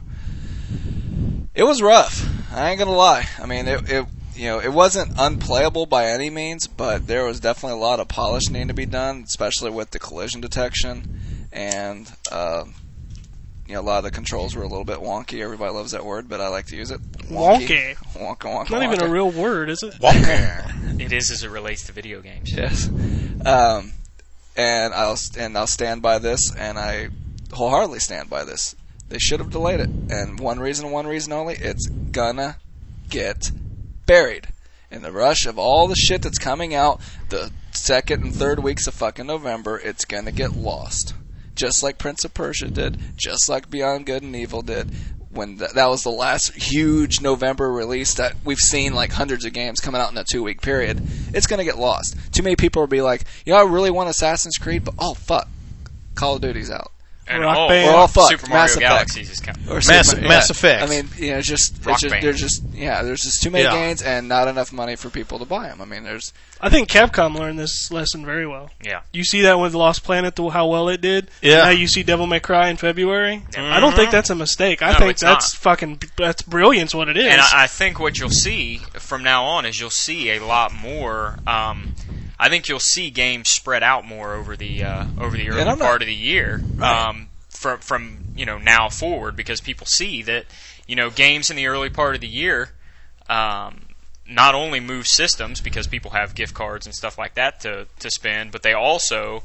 It was rough. I ain't gonna lie. I mean, it wasn't unplayable by any means, but there was definitely a lot of polish needing to be done, especially with the collision detection, and a lot of the controls were a little bit wonky. Everybody loves that word, but I like to use it. Wonky. Wonka. Not even a real word, is it? Wonka. It is as it relates to video games. Yes. And I'll stand by this, and I wholeheartedly stand by this. They should have delayed it, and one reason only, it's gonna get buried in the rush of all the shit that's coming out the second and third weeks of fucking November. It's gonna get lost, just like Prince of Persia did, just like Beyond Good and Evil did. When that was the last huge November release that we've seen, like hundreds of games coming out in a 2-week period. It's gonna get lost. Too many people will be like, I really want Assassin's Creed, but oh fuck, Call of Duty's out. And Rock Band. Super Mario Mass Galaxy is coming. Or Mass Effect. I mean, there's just too many games and not enough money for people to buy them. I mean, I think Capcom learned this lesson very well. Yeah. You see that with Lost Planet, how well it did. Yeah. Now you see Devil May Cry in February. Mm-hmm. I don't think that's a mistake. I think that's brilliance. What it is. And I think what you'll see from now on is you'll see a lot more. I think you'll see games spread out more over the early part of the year, right. From now forward, because people see that games in the early part of the year not only move systems because people have gift cards and stuff like that to spend, but they also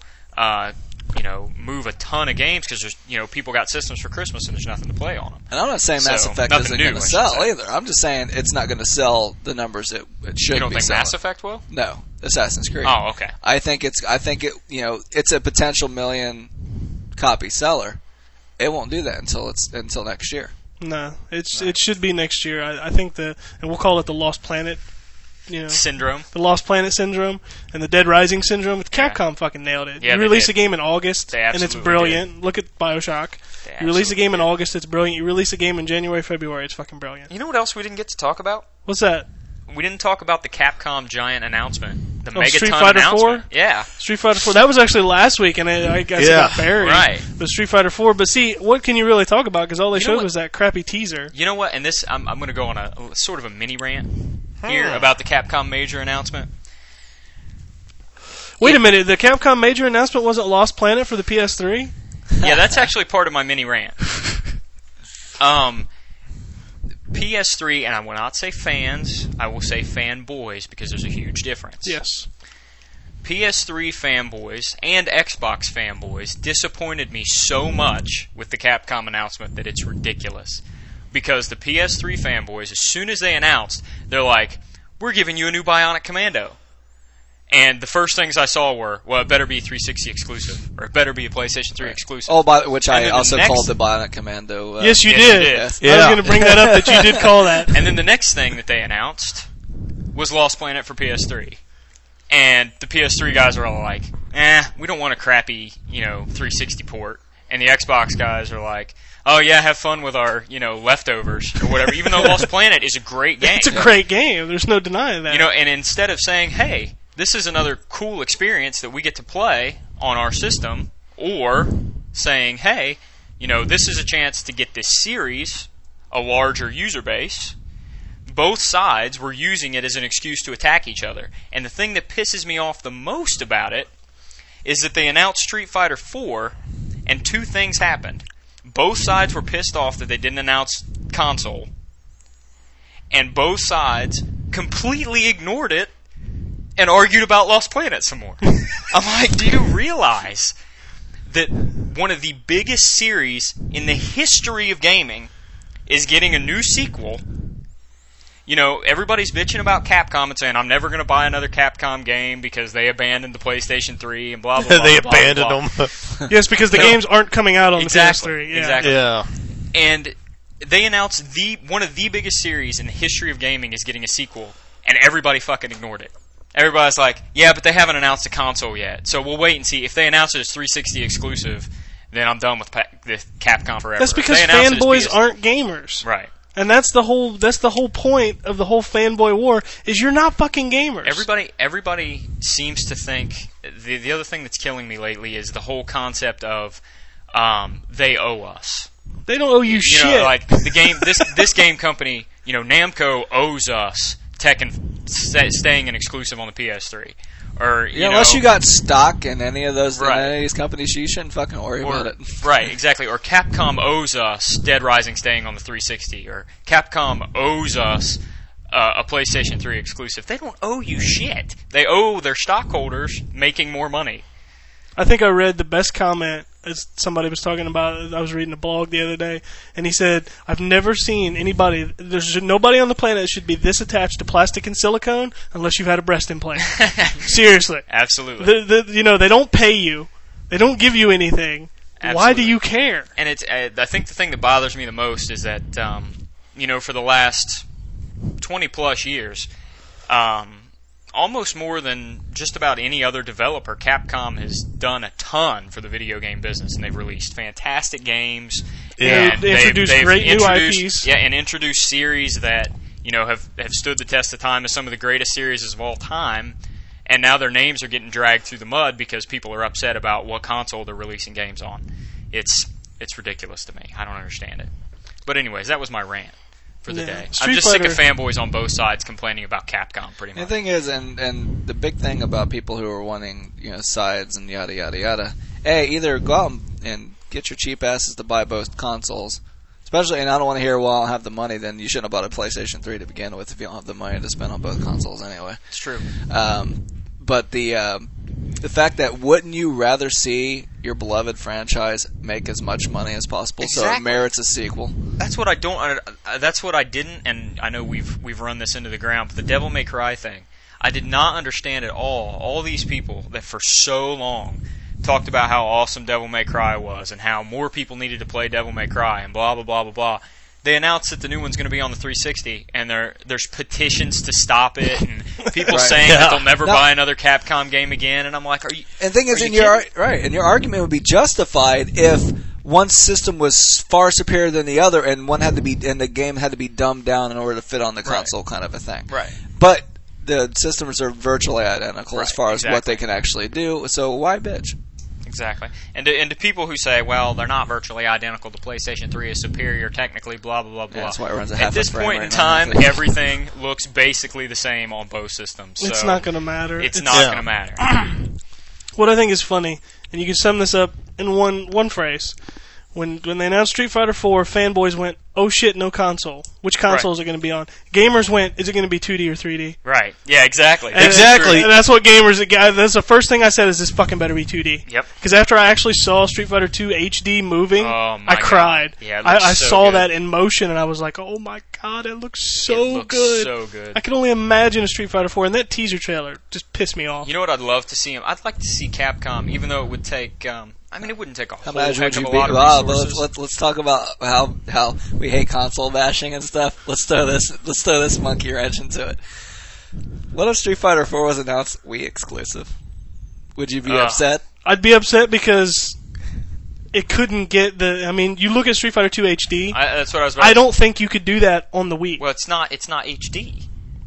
move a ton of games because there's people got systems for Christmas and there's nothing to play on them. And I'm not saying Mass Effect isn't going to sell either. I'm just saying it's not going to sell the numbers it should be. You don't think selling. Mass Effect will? No, Assassin's Creed. Oh, okay. I think it's a potential 1 million copy seller. It won't do that until next year. No, it should be next year. I think and we'll call it the Lost Planet. Syndrome. The Lost Planet syndrome and the Dead Rising syndrome. Capcom fucking nailed it. Yeah, you release a game in August, and it's brilliant. Did. Look at BioShock. You release a game in August, it's brilliant. You release a game in January, February, it's fucking brilliant. You know what else we didn't get to talk about? What's that? We didn't talk about the Capcom giant announcement. The Megaton Street Fighter announcement. 4? Yeah. Street Fighter 4. That was actually last week, and I guess it got buried. Right. But Street Fighter 4. But see, what can you really talk about? Because all they showed was that crappy teaser. You know what? And this, I'm going to go on a sort of a mini rant here about the Capcom major announcement. Wait a minute. The Capcom major announcement wasn't Lost Planet for the PS3? Yeah, that's actually part of my mini rant. PS3, and I will not say fans, I will say fanboys, because there's a huge difference. Yes. PS3 fanboys and Xbox fanboys disappointed me so much with the Capcom announcement that it's ridiculous. Because the PS3 fanboys, as soon as they announced, they're like, we're giving you a new Bionic Commando. And the first things I saw were, well, it better be 360 exclusive, or it better be a PlayStation 3 exclusive. Oh, which I also called the Bionic Commando. Yes, you did. I was going to bring that up, that you did call that. And then the next thing that they announced was Lost Planet for PS3. And the PS3 guys are all like, we don't want a crappy, 360 port. And the Xbox guys are like, oh yeah, have fun with our, leftovers or whatever. Even though Lost Planet is a great game. It's a great game. There's no denying that. And instead of saying, hey, this is another cool experience that we get to play on our system, or saying, hey, this is a chance to get this series a larger user base. Both sides were using it as an excuse to attack each other. And the thing that pisses me off the most about it is that they announced Street Fighter 4, and two things happened. Both sides were pissed off that they didn't announce console, and both sides completely ignored it and argued about Lost Planet some more. I'm like, do you realize that one of the biggest series in the history of gaming is getting a new sequel? Everybody's bitching about Capcom and saying, I'm never going to buy another Capcom game because they abandoned the PlayStation 3 and blah, blah, blah. They blah, abandoned blah, blah. them. Yes, because the games aren't coming out on the PS3. Yeah. Exactly. Yeah. And they announced one of the biggest series in the history of gaming is getting a sequel, and everybody fucking ignored it. Everybody's like, yeah, but they haven't announced a console yet, so we'll wait and see. If they announce it as 360 exclusive, then I'm done with Capcom forever. That's because fanboys aren't gamers. Right. And that's the whole point of the whole fanboy war, is you're not fucking gamers. Everybody seems to think, the other thing that's killing me lately is the whole concept of they owe us. They don't owe you shit. You know, like the game, this game company, you know, Namco owes us Tekken staying an exclusive on the PS3. Or, unless you got stock in any of those companies, you shouldn't fucking worry about it. Right, exactly. Or Capcom owes us Dead Rising staying on the 360. Or Capcom owes us a PlayStation 3 exclusive. They don't owe you shit. They owe their stockholders making more money. I think I read the best comment as somebody was talking about. I was reading a blog the other day, and he said, I've never seen anybody, there's nobody on the planet that should be this attached to plastic and silicone unless you've had a breast implant. Seriously. Absolutely. They don't pay you. They don't give you anything. Absolutely. Why do you care? And I think the thing that bothers me the most is that, for the last 20 plus years, almost more than just about any other developer, Capcom has done a ton for the video game business, and they've released fantastic games. Yeah. And they've introduced great new IPs. Yeah, and introduced series that have stood the test of time as some of the greatest series of all time. And now their names are getting dragged through the mud because people are upset about what console they're releasing games on. It's ridiculous to me. I don't understand it. But anyways, that was my rant for the day. I'm just sick of fanboys on both sides complaining about Capcom, pretty much. The thing is, and the big thing about people who are wanting, sides and yada yada yada. Hey, either go out and get your cheap asses to buy both consoles. Especially, and I don't want to hear, well, I don't have the money, then you shouldn't have bought a PlayStation 3 to begin with if you don't have the money to spend on both consoles anyway. It's true. But the fact that wouldn't you rather see your beloved franchise make as much money as possible so it merits a sequel? That's what I don't. That's what I didn't, and I know we've run this into the ground. But the Devil May Cry thing, I did not understand at all. All these people that for so long talked about how awesome Devil May Cry was and how more people needed to play Devil May Cry and blah blah blah blah blah. They announced that the new one's going to be on the 360, and there's petitions to stop it, and people saying that they'll never buy another Capcom game again. And I'm like, are you? And the thing is, and your argument would be justified if one system was far superior than the other, and the game had to be dumbed down in order to fit on the console, kind of a thing. Right. But the systems are virtually identical as far as what they can actually do. So why bitch? Exactly. And to people who say, well, they're not virtually identical, the PlayStation 3 is superior technically, blah, blah, blah, blah. Yeah, that's why it runs at this point in time, everything looks basically the same on both systems. So it's not going to matter. It's not going to matter. What I think is funny, and you can sum this up in one phrase. When they announced Street Fighter 4, fanboys went, oh shit, no console. Which console is it going to be on? Gamers went, is it going to be 2D or 3D? Right. Yeah, exactly. Exactly. And that's what gamers... That's the first thing I said is this fucking better be 2D. Yep. Because after I actually saw Street Fighter 2 HD moving, I cried. Yeah, I saw that in motion, and I was like, oh my god, it looks so good. So good. I can only imagine a Street Fighter 4, and that teaser trailer just pissed me off. You know what I'd love to see? I'd like to see Capcom, even though it would take... it wouldn't take a whole heck of a lot of resources. Let's talk about how we hate console bashing and stuff. Let's throw this monkey wrench into it. What if Street Fighter 4 was announced Wii exclusive? Would you be upset? I'd be upset because it couldn't get the... I mean, you look at Street Fighter 2 HD. That's what I was about I don't think you could do that on the Wii. Well, it's not HD.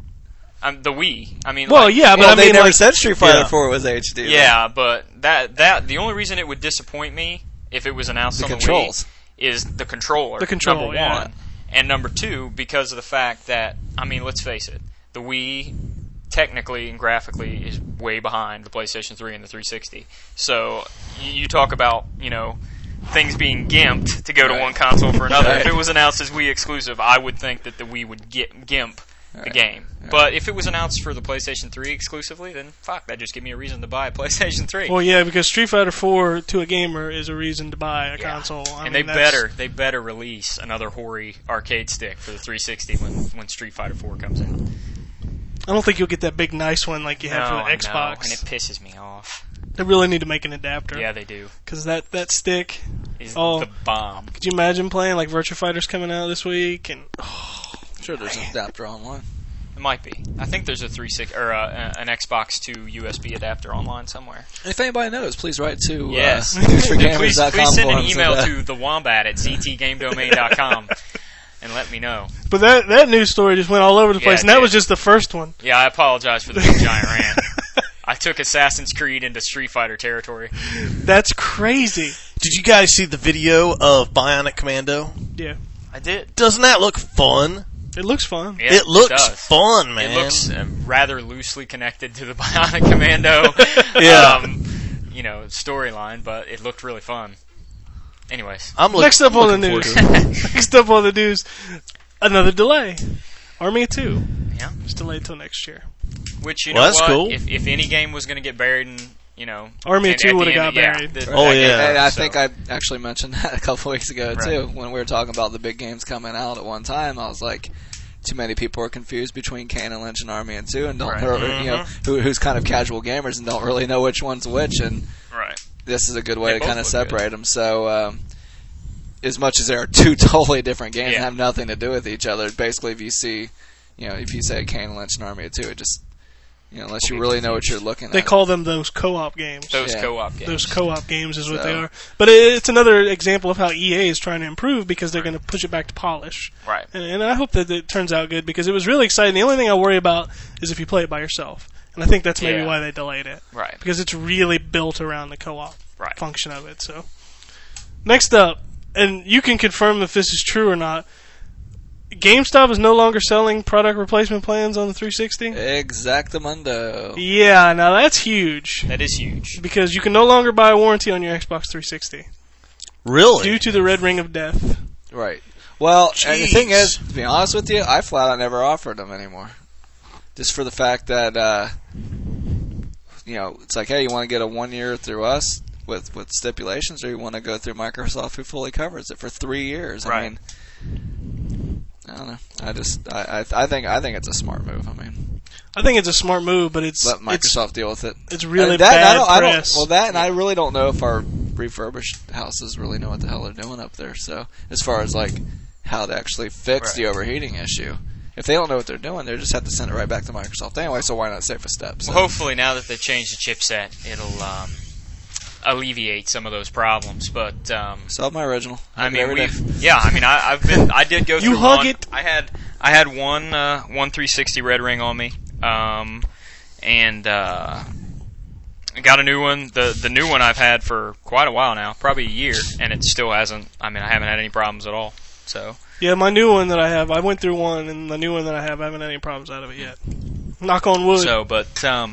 The Wii. I mean, they never said Street Fighter 4 was HD. Yeah, but that the only reason it would disappoint me if it was announced on the Wii is the controller. The controller, number one, and number two, because of the fact that let's face it, the Wii technically and graphically is way behind the PlayStation 3 and the 360. So you talk about things being gimped to go to one console for another. If it was announced as Wii exclusive, I would think that the Wii would gimp the game. Right. But if it was announced for the PlayStation 3 exclusively, then that just give me a reason to buy a PlayStation 3. Well, yeah, because Street Fighter 4 to a gamer is a reason to buy a console. They better release another hoary arcade stick for the 360 when Street Fighter 4 comes in. I don't think you'll get that big nice one like you have for the Xbox. And it pisses me off. They really need to make an adapter. Yeah, they do. Because that stick... is the bomb. Could you imagine playing like Virtua Fighter's coming out this week? And I'm sure there's an adapter online. It might be. I think there's a 360 or an Xbox to USB adapter online somewhere. If anybody knows, please write to yes. Please send an email to thewombat@ctgamedomain.com and let me know. But that news story just went all over the place, and that was just the first one. Yeah, I apologize for the big giant rant. I took Assassin's Creed into Street Fighter territory. That's crazy. Did you guys see the video of Bionic Commando? Yeah. I did. Doesn't that look fun? It looks fun. Yeah, it looks fun, man. It looks rather loosely connected to the Bionic Commando storyline, but it looked really fun. Anyways. Next up on the news, another delay. Army of 2. Yeah. It's delayed till next year. Which, that's cool. If any game was going to get buried in, Army of 2 would have got buried. I think I actually mentioned that a couple weeks ago, too. When we were talking about the big games coming out at one time, I was like, too many people are confused between Kane and Lynch and Army and 2 and don't who's kind of casual gamers and don't really know which one's which, and this is a good way to kind of separate them. So as much as there are two totally different games and have nothing to do with each other, basically if you say Kane and Lynch and Army of 2, it just unless you really know what you're looking at. They call them those co-op games. Those co-op games. Those co-op games is what they are. But it's another example of how EA is trying to improve because they're going to push it back to polish. Right. And I hope that it turns out good because it was really exciting. The only thing I worry about is if you play it by yourself. And I think that's maybe why they delayed it. Right. Because it's really built around the co-op function of it. So, next up, and you can confirm if this is true or not, GameStop is no longer selling product replacement plans on the 360? Exactamundo. Yeah, now that's huge. That is huge. Because you can no longer buy a warranty on your Xbox 360. Really? Due to the red ring of death. Right. Well, and the thing is, to be honest with you, I flat out never offered them anymore. Just for the fact that, it's like, hey, you want to get a 1 year through us with stipulations, or you want to go through Microsoft who fully covers it for 3 years? Right. I mean, I don't know. I think it's a smart move. I think it's a smart move, but it's let Microsoft deal with it. It's really bad press. I really don't know if our refurbished houses really know what the hell they're doing up there. So as far as like how to actually fix the overheating issue, if they don't know what they're doing, they just have to send it right back to Microsoft anyway. So why not save a step? So. Well, hopefully now that they've changed the chipset, it'll alleviate some of those problems, but sell my original. I did go through you hug it. I had one 360 red ring on me, and I got a new one. The new one I've had for quite a while now, probably a year, and it still hasn't. I haven't had any problems at all. So yeah, my new one that I have, I went through one, and the new one that I haven't had any problems out of it yet. Knock on wood. So, but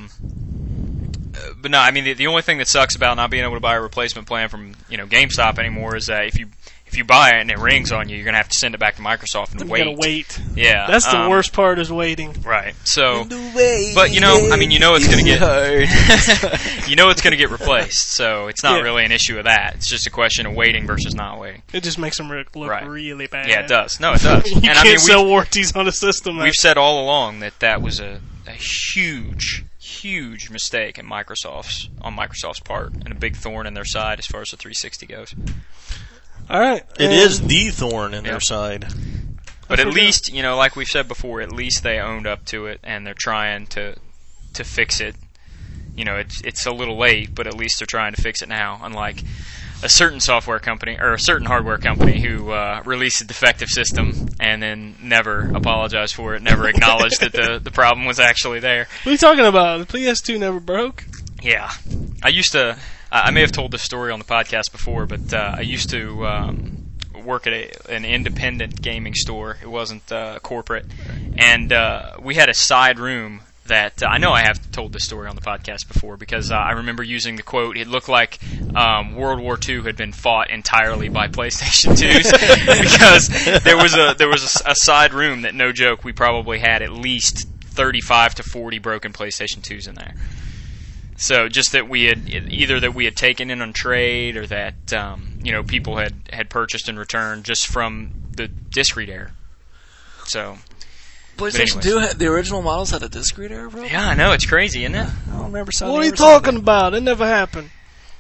no, the only thing that sucks about not being able to buy a replacement plan from GameStop anymore is that if you buy it and it rings on you, you're gonna have to send it back to Microsoft and wait. You gotta wait. Yeah, that's the worst part is waiting. Right. So, but it's gonna get it's gonna get replaced. So it's not really an issue of that. It's just a question of waiting versus not waiting. It just makes them look really bad. Yeah, it does. No, it does. You can't sell warranties on a system. We've said all along that was a huge mistake on Microsoft's part, and a big thorn in their side as far as the 360 goes. All right, it is the thorn in their side. But at least, like we've said before, at least they owned up to it, and they're trying to fix it. It's a little late, but at least they're trying to fix it now. Unlike a certain software company or a certain hardware company who released a defective system and then never apologized for it, never acknowledged that the problem was actually there. What are you talking about? The PS2 never broke? Yeah. I may have told this story on the podcast before, but I used to work at an independent gaming store. It wasn't corporate. And we had a side room that I know I have told this story on the podcast before because I remember using the quote, it looked like World War II had been fought entirely by PlayStation 2s because there was a side room that, no joke, we probably had at least 35 to 40 broken PlayStation 2s in there. So just that we had taken in on trade or that people had purchased and returned just from the disc read error. So PlayStation 2, the original models had a disc read error, bro? Yeah, I know. It's crazy, isn't it? I don't remember. What are you talking about? It never happened.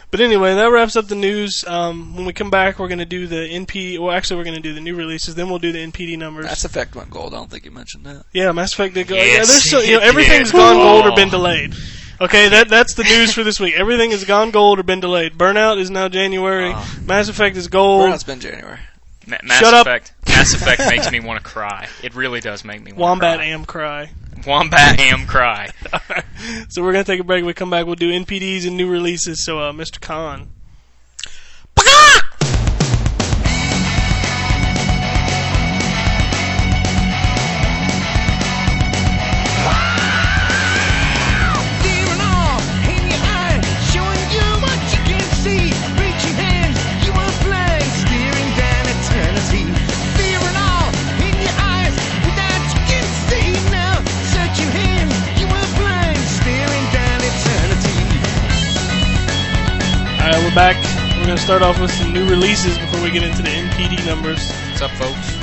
But anyway, that wraps up the news. When we come back, we're going to do the NP. Well, actually, we're going to do the new releases. Then we'll do the NPD numbers. Mass Effect went gold. I don't think you mentioned that. Yeah, Mass Effect did go. Yes, Yeah, there's so, everything's gone gold or been delayed. Okay, that's the news for this week. Everything has gone gold or been delayed. Burnout is now January. Mass Effect is gold. Burnout's been January. Shut up. Mass Effect makes me want to cry. It really does make me want to cry. Wombat am cry. Wombat am cry. So we're going to take a break. When we come back, we'll do NPDs and new releases. So, Mr. Khan. We're back. We're going to start off with some new releases before we get into the NPD numbers. What's up, folks?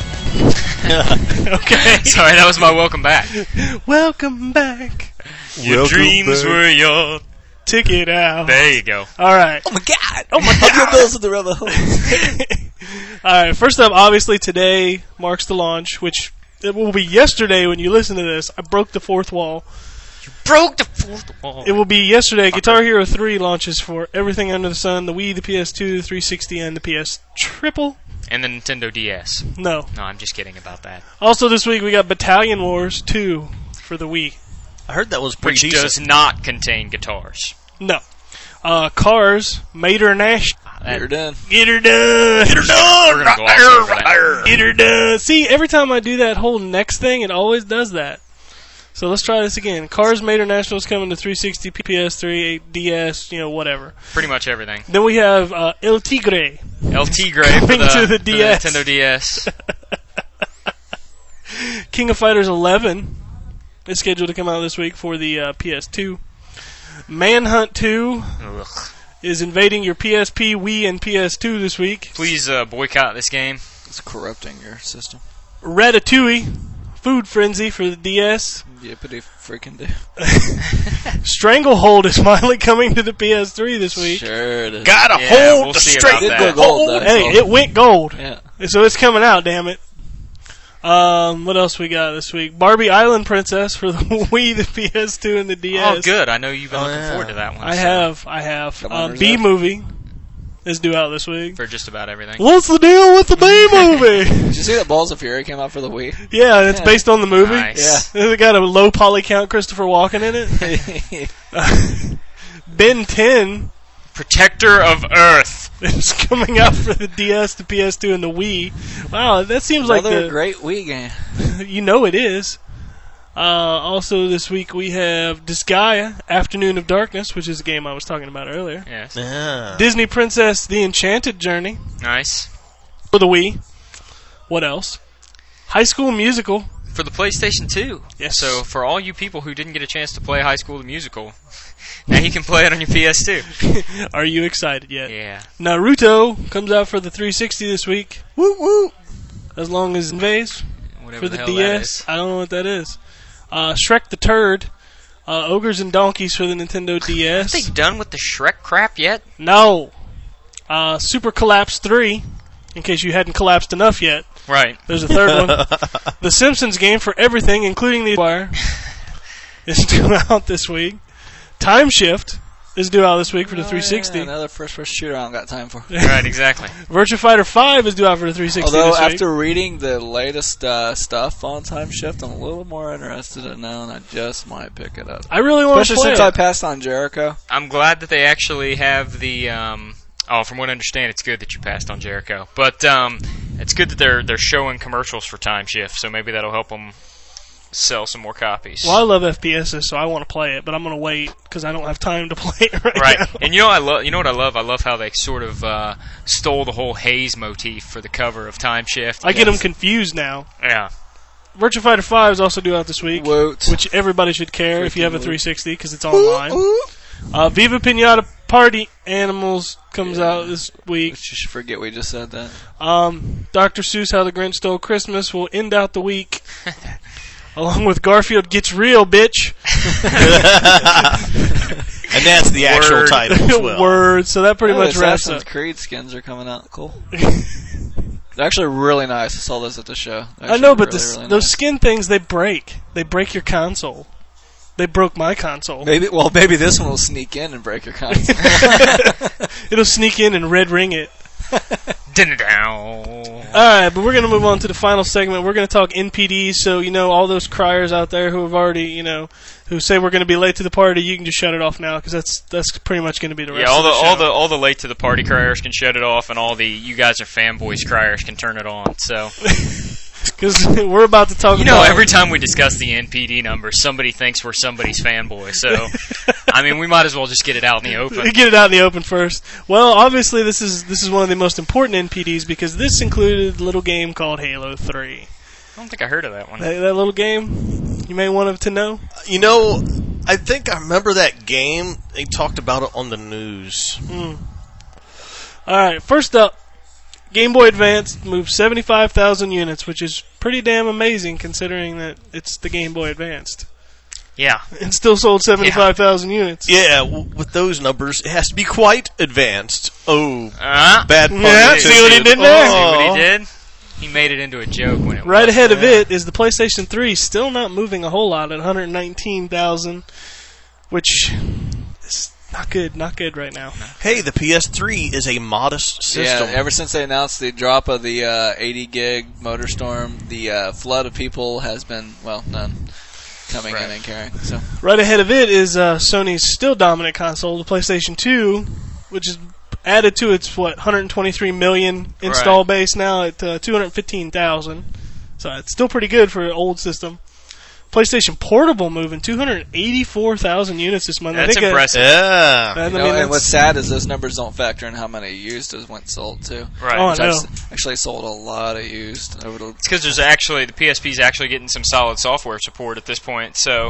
Okay. Sorry, that was my welcome back. Welcome back. Your dreams were your ticket out. There you go. All right. Oh my God. Oh my God. Your bills with the rubber hose. All right. First up, obviously today marks the launch, which it will be yesterday when you listen to this. I broke the fourth wall. Broke the fourth wall. It will be yesterday. Guitar Hero 3 launches for everything under the sun: the Wii, the PS2, the 360, and the PS Triple. And the Nintendo DS. No, I'm just kidding about that. Also this week we got Battalion Wars 2 for the Wii. I heard that was pretty Which decent. does not contain guitars. No. Cars, Mater Nash. Get her done. Get her done. Get her done. We're gonna gloss over that. Get her done. See, every time I do that whole next thing, it always does that. So let's try this again. Cars Mater Nationals coming to 360, PS3, DS, whatever. Pretty much everything. Then we have El Tigre. El Tigre coming to the for DS. the Nintendo DS. King of Fighters 11 is scheduled to come out this week for the PS2. Manhunt 2 is invading your PSP, Wii, and PS2 this week. Please boycott this game. It's corrupting your system. Ratatouille, Food Frenzy for the DS. Yippity freaking do. Stranglehold is finally coming to the PS3 this week. Sure it is. Gotta we'll hold the see straight. about that. It gold, though, Hey, so. it went gold. Yeah. So it's coming out, damn it. What else we got this week? Barbie Island Princess for the Wii, the PS2, and the DS. Oh, good. I know you've been looking forward to that one. I have. Come on, B-Movie is due out this week. For just about everything. What's the deal with the B-Movie? Did you see that Balls of Fury came out for the Wii? Yeah, it's based on the movie. Nice. Yeah. It got a low poly count Christopher Walken in it. Ben 10 Protector of Earth. is coming out for the DS, the PS2, and the Wii. Wow, that seems like Another great Wii game. it is. Also this week we have Disgaea, Afternoon of Darkness, which is a game I was talking about earlier. Yes. Yeah. Disney Princess The Enchanted Journey Nice. for the Wii. What else? High School Musical. For the PlayStation 2. Yes. So for all you people who didn't get a chance to play High School the Musical, now you can play it on your PS2. Are you excited yet? Yeah. Naruto comes out for the 360 this week. Woo woo. As long as Invase Whatever for the hell DS. that is. I don't know what that is. Shrek the Turd. Ogres and Donkeys for the Nintendo DS. Are they done with the Shrek crap yet? No. Super Collapse 3, in case you hadn't collapsed enough yet. Right. There's a third one. The Simpsons game for everything, including the Wire, is due out this week. Time Shift is due out this week for the 360. Yeah, another first-person shooter I don't got time for. Right, exactly. Virtua Fighter 5 is due out for the 360 Although, this week. after reading the latest stuff on Time Shift, I'm a little more interested in now, and I just might pick it up. I really want to Especially play since it. I passed on Jericho. I'm glad that they actually have the. From what I understand, it's good that you passed on Jericho. But it's good that they're showing commercials for Time Shift, so maybe that'll help them sell some more copies. Well, I love FPSs, so I want to play it, but I'm going to wait because I don't have time to play it Right, now. and you know what I love? I love how they sort of stole the whole Haze motif for the cover of Time Shift. I get them confused now. Yeah. Virtua Fighter 5 is also due out this week, Woot. which everybody should care if you have a Freaking 360 because it's online. Viva Pinata Party Animals comes out this week. You should forget we just said that. Dr. Seuss How the Grinch Stole Christmas will end out the week. Along with Garfield Gets Real, bitch. And that's the actual title as well. Word. So that pretty much wraps Assassin's up. Creed skins are coming out. Cool. They're actually really nice. I saw those at the show. I know, but really those nice. skin things, they break. They break your console. They broke my console. Maybe this one will sneak in and break your console. It'll sneak in and red ring it. Alright, but we're going to move on to the final segment. We're going to talk NPDs, so, all those criers out there who have already, who say we're going to be late to the party, you can just shut it off now, because that's pretty much going to be the rest of the show. all the late to the party criers can shut it off, and all the you guys are fanboys criers can turn it on, so... Because we're about to talk about... every time we discuss the NPD numbers, somebody thinks we're somebody's fanboy. So, we might as well just get it out in the open. Get it out in the open first. Well, obviously, this is one of the most important NPDs because this included a little game called Halo 3. I don't think I heard of that one. That little game? You may want to know? I think I remember that game. They talked about it on the news. Alright, first up. Game Boy Advance moved 75,000 units, which is pretty damn amazing considering that it's the Game Boy Advanced. Yeah. And still sold 75,000 units. Yeah, with those numbers, it has to be quite advanced. Oh, bad pun. Yeah, see what he did there? See what he did? He made it into a joke when it Right ahead of it is the PlayStation 3, still not moving a whole lot at 119,000, which is... Not good right now. Hey, the PS3 is a modest system. Yeah, ever since they announced the drop of the 80 gig MotorStorm, the flood of people has been, none coming in and carrying. So right ahead of it is Sony's still dominant console, the PlayStation 2, which is added to its 123 million install base now at 215,000. So it's still pretty good for an old system. PlayStation Portable moving 284,000 units this month. That's impressive. And what's sad is those numbers don't factor in how many used as went sold too. Right. Oh, I know. Actually sold a lot of used over the. It's because there's actually the PSP's actually getting some solid software support at this point. So.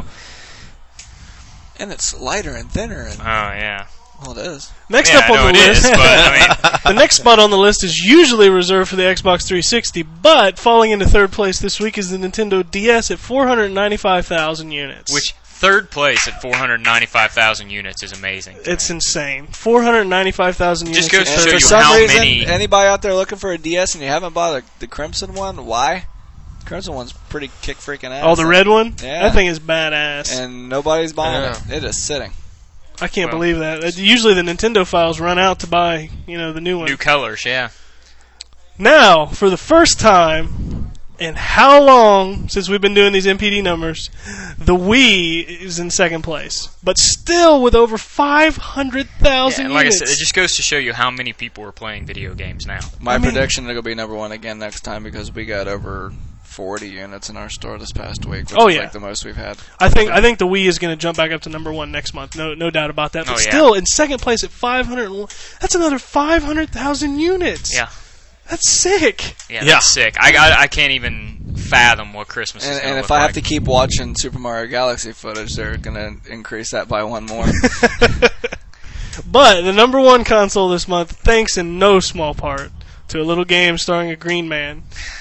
And it's lighter and thinner. And, yeah. Well, it is. Next up on the list, but, the next spot on the list is usually reserved for the Xbox 360, but falling into third place this week is the Nintendo DS at 495,000 units. Which third place at 495,000 units is amazing. It's insane. 495,000 units. Just goes to show you for some how reason, many. Anybody out there looking for a DS and you haven't bought the Crimson one? Why? The Crimson one's pretty kick freaking ass. Oh, the red one? Yeah. That thing is badass. And nobody's buying it. It is sitting. I can't believe that. Usually the Nintendo files run out to buy, the new one. New colors, yeah. Now, for the first time in how long since we've been doing these NPD numbers, the Wii is in second place. But still with over 500,000 and like units. I said, it just goes to show you how many people are playing video games now. My prediction it'll be number one again next time because we got over 40 units in our store this past week, which is like the most we've had. I think the Wii is going to jump back up to number one next month. No doubt about that. But still, in second place at 500, that's another 500,000 units. Yeah. That's sick. Yeah, that's sick. I can't even fathom what Christmas is going to look like. And if I have to keep watching Super Mario Galaxy footage, they're going to increase that by one more. But the number one console this month, thanks in no small part to a little game starring a green man.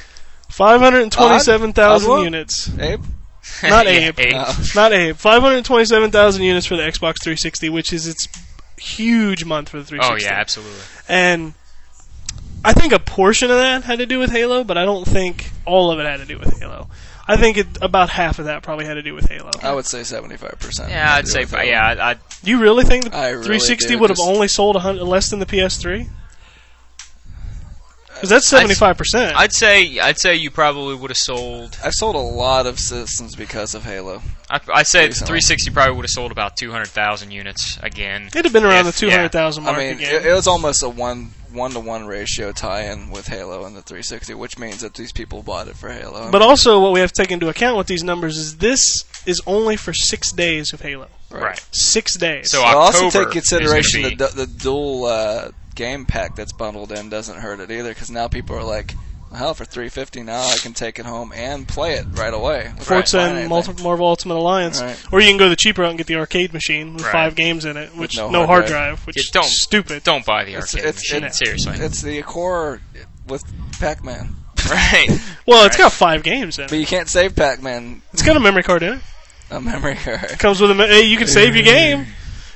527,000 units. Abe? Not Abe. Not Abe. 527,000 units for the Xbox 360, which is its huge month for the 360. Oh, yeah, absolutely. And I think a portion of that had to do with Halo, but I don't think all of it had to do with Halo. I think about half of that probably had to do with Halo. I would say 75%. Yeah, I'd say, I'd You really think the 360 would have only sold less than the PS3? Because that's 75%. I'd say you probably would have sold. I've sold a lot of systems because of Halo. I'd say the 360 probably would have sold about 200,000 units again. It'd have been around the 200,000 mark. I mean, again. It was almost a 1-to-1 ratio tie-in with Halo and the 360, which means that these people bought it for Halo. But also, what we have to take into account with these numbers is this is only for 6 days of Halo. Right. 6 days. So also take consideration the dual game pack that's bundled in doesn't hurt it either, because now people are like, well, hell, for $350 now I can take it home and play it right away. Forza and Marvel Ultimate Alliance. Right. Or you can go the cheaper route and get the arcade machine with 5 games in it, which no hard drive, which is stupid. Don't buy the arcade machine, seriously. It's the core with Pac-Man. Right. Well, it's got 5 games in it. But you can't save Pac-Man. It's got a memory card in it. A memory card. It comes with you can save your game.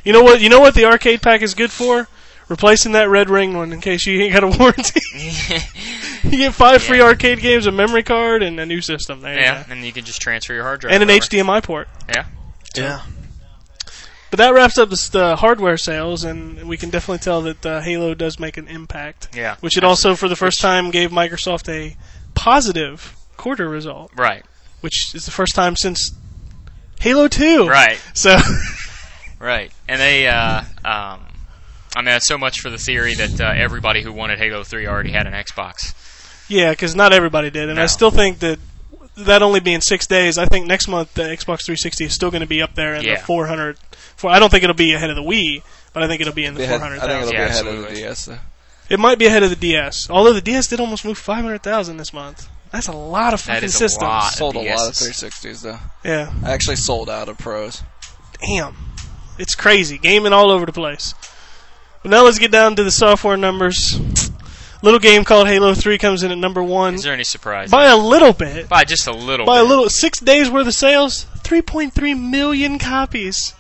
You know what? You know what the arcade pack is good for? Replacing that red ring one in case you ain't got a warranty. You get 5 free arcade games, a memory card, and a new system. There you go. And you can just transfer your hard drive. And an HDMI port. Yeah. Yeah. But that wraps up the hardware sales, and we can definitely tell that Halo does make an impact. Yeah. Which it also, for the first time, gave Microsoft a positive quarter result. Right. Which is the first time since Halo 2. Right. So. Right. And they, that's so much for the theory that everybody who wanted Halo 3 already had an Xbox. Yeah, because not everybody did. And No. I still think that only being 6 days, I think next month the Xbox 360 is still going to be up there in the 400. I don't think it'll be ahead of the Wii, but I think it'll be in the 400,000. I think it'll be ahead absolutely. of the DS, though. It might be ahead of the DS. Although the DS did almost move 500,000 this month. That's a lot of fucking systems. Lot. Sold a lot of DSs. 360s, though. Yeah. I actually sold out of Pros. Damn. It's crazy. Gaming all over the place. But now let's get down to the software numbers. Little game called Halo 3 comes in at number 1. Is there any surprise? By a little bit. By just a little By bit. a little. 6 days worth of sales. 3.3 million copies.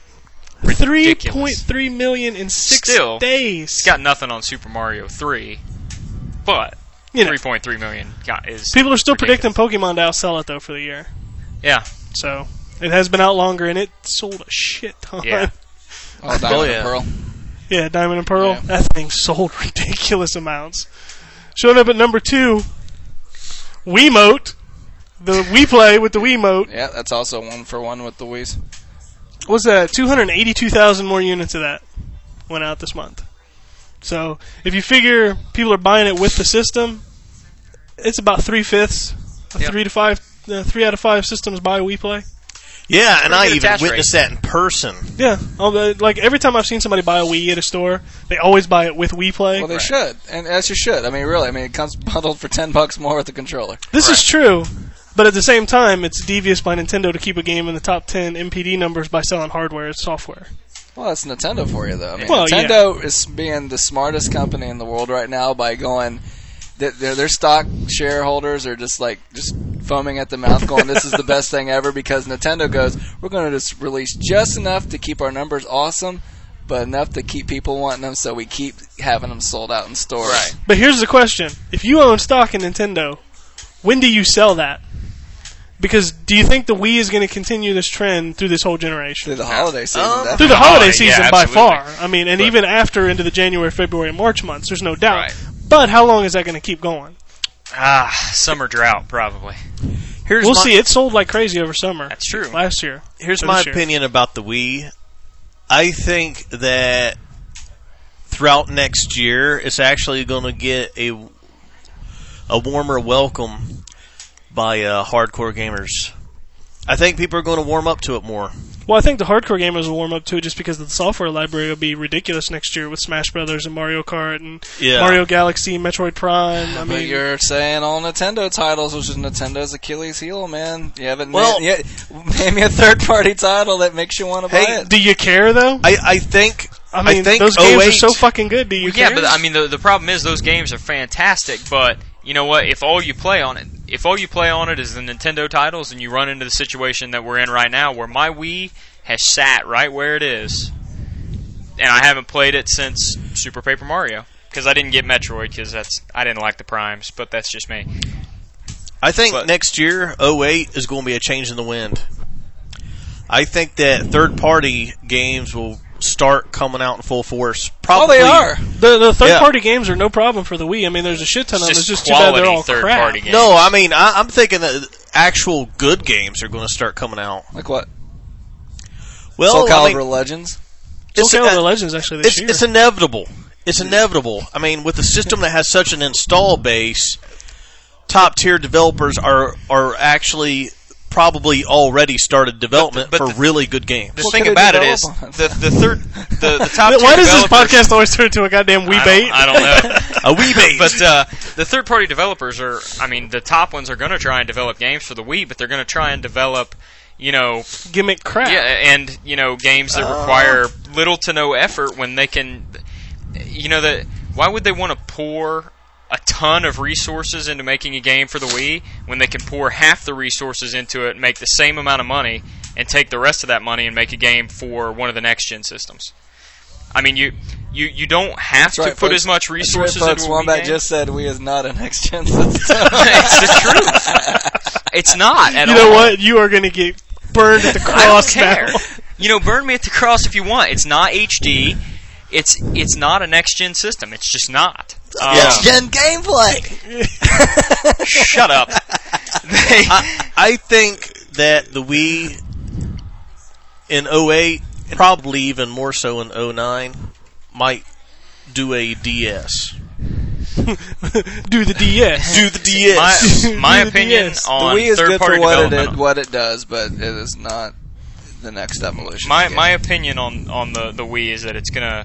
3.3 million in 6 days. It's got nothing on Super Mario 3, but 3.3 million is people are still ridiculous. predicting Pokemon to outsell it, though, for the year. Yeah. So, it has been out longer, and it sold a shit ton. Yeah. Oh, Diamond and Pearl. Yeah, Diamond and Pearl. Yeah. That thing sold ridiculous amounts. Showing up at number 2, Wiimote. The Wii Play with the Wiimote. Yeah, that's also 1-for-1 with the Wii's. What's that? 282,000 more units of that went out this month. So, if you figure people are buying it with the system, it's about 3/5. 3 out of 5 systems buy Wii Play. Yeah, and I good even attach witnessed that in person. Yeah, like every time I've seen somebody buy a Wii at a store, they always buy it with Wii Play. Well, they should, and as you should. I mean, really. I mean, it comes bundled for $10 more with the controller. This is true, but at the same time, it's devious by Nintendo to keep a game in the top 10 MPD numbers by selling hardware as software. Well, that's Nintendo for you, though. I mean, Well, Nintendo is being the smartest company in the world right now by going. Their stock shareholders are just foaming at the mouth, going, "This is the best thing ever." Because Nintendo goes, "We're going to just release just enough to keep our numbers awesome, but enough to keep people wanting them, so we keep having them sold out in stores." Right. But here's the question: if you own stock in Nintendo, when do you sell that? Because do you think the Wii is going to continue this trend through this whole generation? Through the holiday season, Through the holiday Yeah, season, by absolutely. far. I mean, and even after into the January, February, March months, there's no doubt. Right. But how long is that going to keep going? Summer drought, probably. We'll see. It sold like crazy over summer. That's true. Last year. Here's Or my this year. opinion about the Wii. I think that throughout next year, it's actually going to get a warmer welcome by hardcore gamers. I think people are going to warm up to it more. Well, I think the hardcore gamers will warm up to it just because the software library will be ridiculous next year with Smash Brothers and Mario Kart and Mario Galaxy, Metroid Prime. I but mean, you're saying all Nintendo titles, which is Nintendo's Achilles heel, man. You haven't yet. Name me a third-party title that makes you want to buy it. Do you care though? I think those games are so fucking good. Do you care? Yeah, but I mean, the problem is those games are fantastic, but you know what? If all you play on it is the Nintendo titles, and you run into the situation that we're in right now, where my Wii has sat right where it is, and I haven't played it since Super Paper Mario because I didn't get Metroid because I didn't like the primes, but that's just me. I think next year, 2008, is going to be a change in the wind. I think that third-party games will start coming out in full force. Probably, they are. The third-party games are no problem for the Wii. I mean, there's a shit ton of them. It's just too bad they're all crap. Games. No, I mean, I'm thinking that actual good games are going to start coming out. Like what? Well, Soul Calibur Legends? Soul Calibur Legends actually this year. It's inevitable. It's inevitable. I mean, with a system that has such an install base, top-tier developers are actually probably already started development for really good games. The thing about it is, the top tier Why does this developers- podcast always turn into a goddamn Wii bait? I don't know. A Wii bait. But the third-party developers are, I mean, the top ones are going to try and develop games for the Wii, but they're going to try and develop, gimmick crap. Yeah, and, games that require little to no effort when they can, why would they want to pour a ton of resources into making a game for the Wii when they can pour half the resources into it, make the same amount of money, and take the rest of that money and make a game for one of the next-gen systems. I mean, you don't have to put as much resources into a Wii Wombat game. Just said Wii is not a next-gen system. It's the truth. It's not at all. You know what? You are going to get burned at the cross I don't care. now. Burn me at the cross if you want. It's not HD. It's not a next-gen system. It's just not. Next-gen gameplay! Shut up. I think that the Wii in 08, probably even more so in 09, might do a DS. Do the DS. Do the DS. My Do the opinion DS. on the Wii is good third-party for development. what it does, but it is not the next evolution. My opinion on the Wii is that it's gonna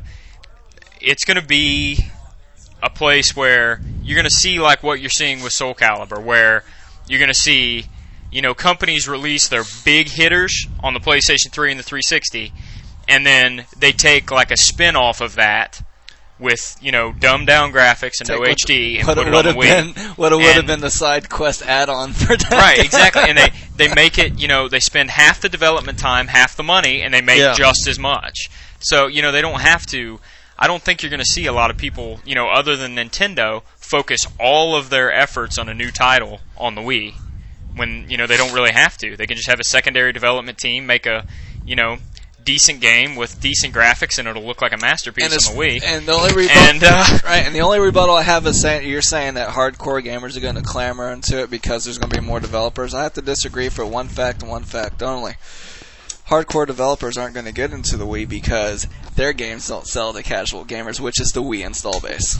be a place where you're gonna see like what you're seeing with Soul Calibur, where you're gonna see, companies release their big hitters on the PlayStation 3 and the 360, and then they take like a spin-off of that with, dumbed down graphics and no HD and put it on the Wii. What would have been the side quest add-on for that. Right, exactly. And they make it, they spend half the development time, half the money, and they make just as much. So, they don't have to. I don't think you're going to see a lot of people, other than Nintendo, focus all of their efforts on a new title on the Wii when, they don't really have to. They can just have a secondary development team, make a, decent game with decent graphics, and it'll look like a masterpiece on the Wii. And the only rebuttal, the only rebuttal I have is you're saying that hardcore gamers are going to clamor into it because there's going to be more developers. I have to disagree for one fact and one fact only. Hardcore developers aren't going to get into the Wii because their games don't sell to casual gamers, which is the Wii install base.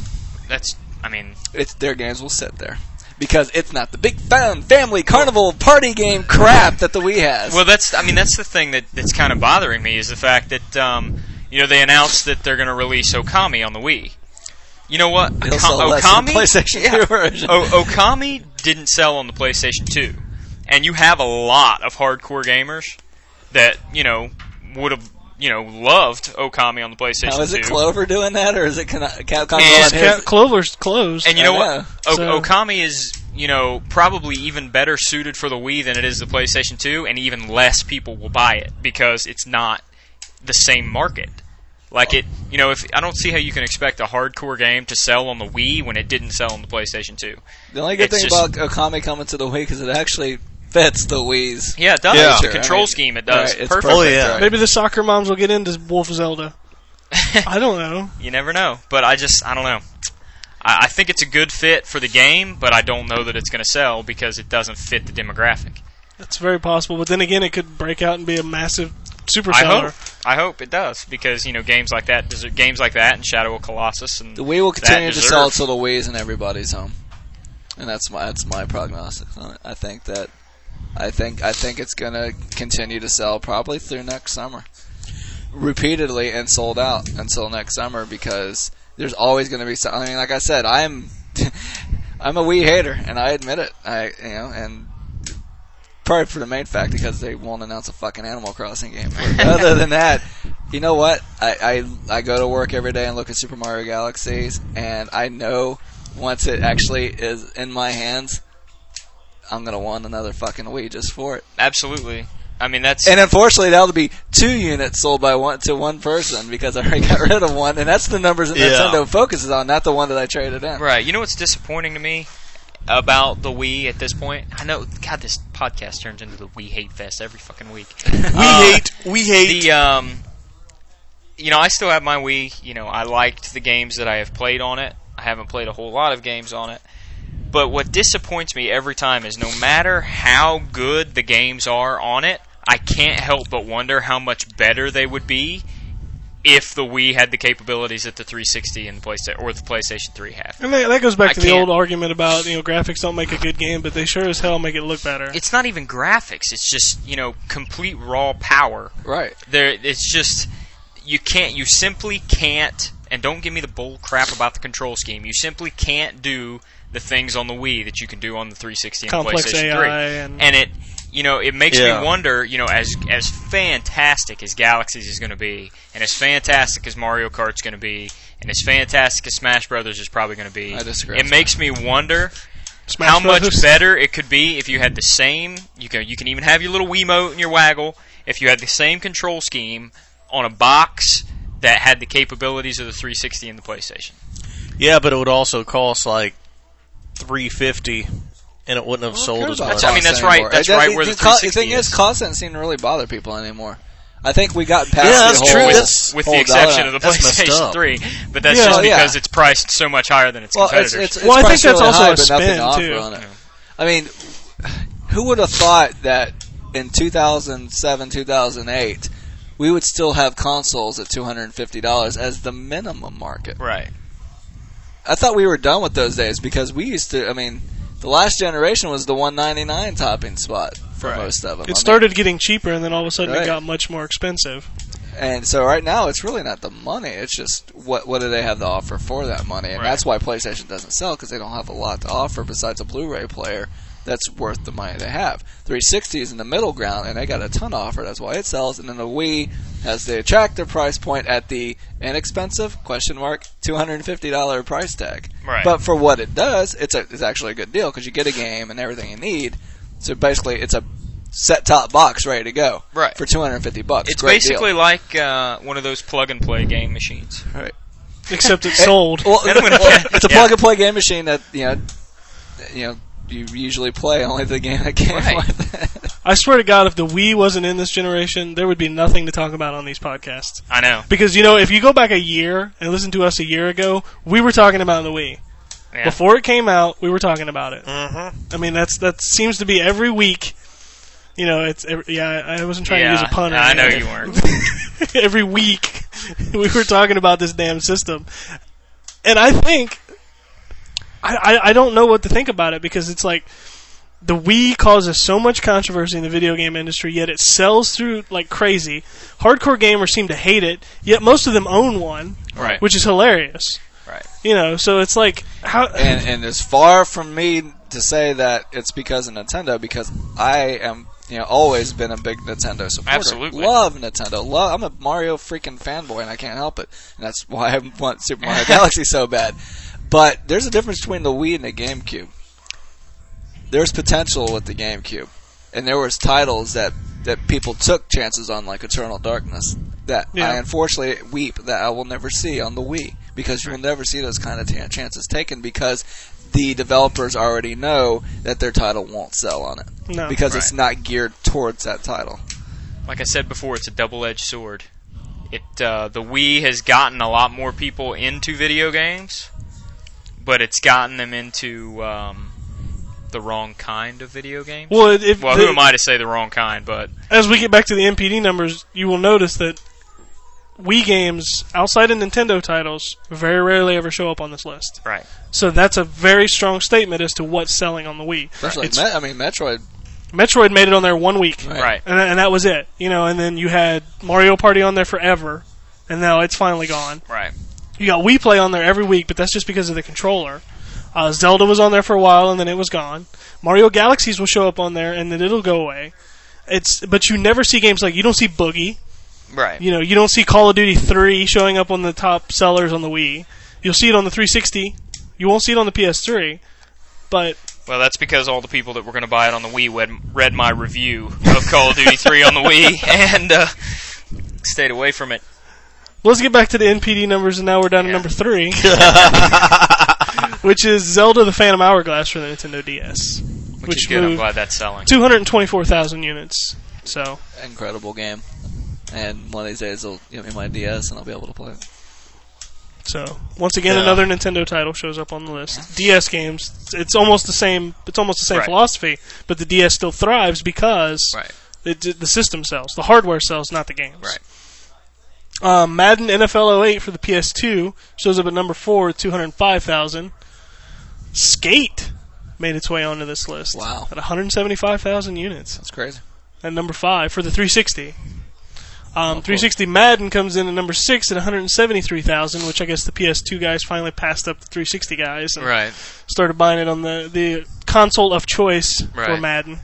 Their games will sit there. Because it's not the big fun, family, carnival, party game crap that the Wii has. Well, that's the thing that's kind of bothering me is the fact that, they announced that they're going to release Okami on the Wii. You know what? Okami? PlayStation 2 version. Okami didn't sell on the PlayStation 2. And you have a lot of hardcore gamers that, would have, loved Okami on the PlayStation 2. Now, is it Clover doing that, or is it Capcom? Clover's closed. And you know what? Okami is, probably even better suited for the Wii than it is the PlayStation 2, and even less people will buy it because it's not the same market. Like it, if I don't see how you can expect a hardcore game to sell on the Wii when it didn't sell on the PlayStation 2. The only good thing about Okami coming to the Wii is it actually fits the Wii's. Yeah, it does. Yeah. The control scheme, it does. Right, it's perfect. Oh, yeah. Right. Maybe the soccer moms will get into Wolf Zelda. I don't know. You never know. But I don't know. I think it's a good fit for the game, but I don't know that it's going to sell because it doesn't fit the demographic. That's very possible. But then again, it could break out and be a massive super seller. I hope it does because games like that and Shadow of Colossus and the Wii will continue to sell till the Wii's in everybody's home, and that's my prognosis on it. I think it's going to continue to sell probably through next summer, repeatedly and sold out until next summer because there's always going to be. I mean, like I said, I'm a Wii hater, and I admit it. And probably for the main fact because they won't announce a fucking Animal Crossing game. But other than that, you know what? I go to work every day and look at Super Mario Galaxies, and I know once it actually is in my hands, I'm gonna want another fucking Wii just for it. Absolutely. I mean, that's... And unfortunately, that'll be 2 units sold by one person because I already got rid of one, and that's the numbers that Nintendo focuses on, not the one that I traded in. Right. You know what's disappointing to me about the Wii at this point? I know, God, this podcast turns into the Wii Hate Fest every fucking week. We hate. I still have my Wii. I liked the games that I have played on it. I haven't played a whole lot of games on it. But what disappoints me every time is no matter how good the games are on it, I can't help but wonder how much better they would be if the Wii had the capabilities that the 360 and the PlayStation 3 have. And that goes back to the old argument about graphics don't make a good game, but they sure as hell make it look better. It's not even graphics; it's just complete raw power. Right. It's just you simply can't. And don't give me the bull crap about the control scheme. You simply can't do the things on the Wii that you can do on the 360 and Complex PlayStation AI 3. And it makes me wonder, as fantastic as Galaxies is going to be, and as fantastic as Mario Kart's going to be, and as fantastic as Smash Brothers is probably going to be, it makes me wonder how much better it could be if you had the same. You can even have your little Wiimote and your waggle, if you had the same control scheme on a box that had the capabilities of the 360 and the PlayStation. Yeah, but it would also cost like $350, and it wouldn't have sold as much. I mean, that's right. That's right where the 360 The thing is, cost doesn't seem to really bother people anymore. I think we got past that's the true. whole... With the exception of the PlayStation 3. But that's just because it's priced so much higher than its competitors. It's I think that's really also high, a spin, too. On it. I mean, who would have thought that in 2007, 2008, we would still have consoles at $250 as the minimum market? Right. I thought we were done with those days because we used to, I mean, the last generation was the $199 topping spot for most of them. It started getting cheaper, and then all of a sudden it got much more expensive. And so right now, it's really not the money. It's just what do they have to offer for that money? And that's why PlayStation doesn't sell, because they don't have a lot to offer besides a Blu-ray player that's worth the money they have. 360 is in the middle ground, and they got a ton to offer. That's why it sells. And then the Wii has the attractive price point at the inexpensive, $250 price tag. Right. But for what it does, it's actually a good deal, because you get a game and everything you need. So basically, it's a set-top box ready to go for $250. It's basically like one of those plug-and-play game machines. Right. Except it's sold. It's a plug-and-play game machine that you usually play only the game that came with it. I swear to God, if the Wii wasn't in this generation, there would be nothing to talk about on these podcasts. I know. Because, if you go back a year and listen to us a year ago, we were talking about the Wii. Yeah. Before it came out, we were talking about it. Mm-hmm. I mean, that seems to be every week. I wasn't trying to use a pun. I know you weren't. Every week, we were talking about this damn system. And I think... I don't know what to think about it, because it's like the Wii causes so much controversy in the video game industry, yet it sells through like crazy. Hardcore gamers seem to hate it, yet most of them own one, which is hilarious. Right. So it's like how. And it's far from me to say that it's because of Nintendo, because I am always been a big Nintendo supporter. Absolutely. Love Nintendo. I'm a Mario freaking fanboy, and I can't help it. And that's why I want Super Mario Galaxy so bad. But there's a difference between the Wii and the GameCube. There's potential with the GameCube. And there was titles that people took chances on, like Eternal Darkness, that I unfortunately weep that I will never see on the Wii. Because you will never see those kind of chances taken, because the developers already know that their title won't sell on it. No. Because it's not geared towards that title. Like I said before, it's a double-edged sword. The Wii has gotten a lot more people into video games, but it's gotten them into the wrong kind of video games. Well, who am I to say the wrong kind? But as we get back to the NPD numbers, you will notice that Wii games outside of Nintendo titles very rarely ever show up on this list. Right. So that's a very strong statement as to what's selling on the Wii. Especially, Metroid. Metroid made it on there 1 week. Right. And that was it. And then you had Mario Party on there forever, and now it's finally gone. Right. You got Wii Play on there every week, but that's just because of the controller. Zelda was on there for a while, and then it was gone. Mario Galaxies will show up on there, and then it'll go away. But you never see games like, you don't see Boogie. Right. You don't see Call of Duty 3 showing up on the top sellers on the Wii. You'll see it on the 360. You won't see it on the PS3. But... Well, that's because all the people that were going to buy it on the Wii read my review of Call of Duty 3 on the Wii and stayed away from it. Let's get back to the NPD numbers, and now we're down to number 3. Which is Zelda the Phantom Hourglass for the Nintendo DS. Which is good. I'm glad that's selling. 224,000 units. So incredible game. And one of these days they'll give me my DS and I'll be able to play it. So once again, another Nintendo title shows up on the list. DS games. It's almost the same. It's almost the same philosophy, but the DS still thrives because the system sells, the hardware sells, not the games. Right. Madden NFL 08 for the PS2 shows up at number 4 with 205,000. Skate made its way onto this list. Wow. At 175,000 units. That's crazy. At number 5 for the 360. 360 Madden comes in at number 6 at 173,000, which I guess the PS2 guys finally passed up the 360 guys and started buying it on the console of choice for Madden.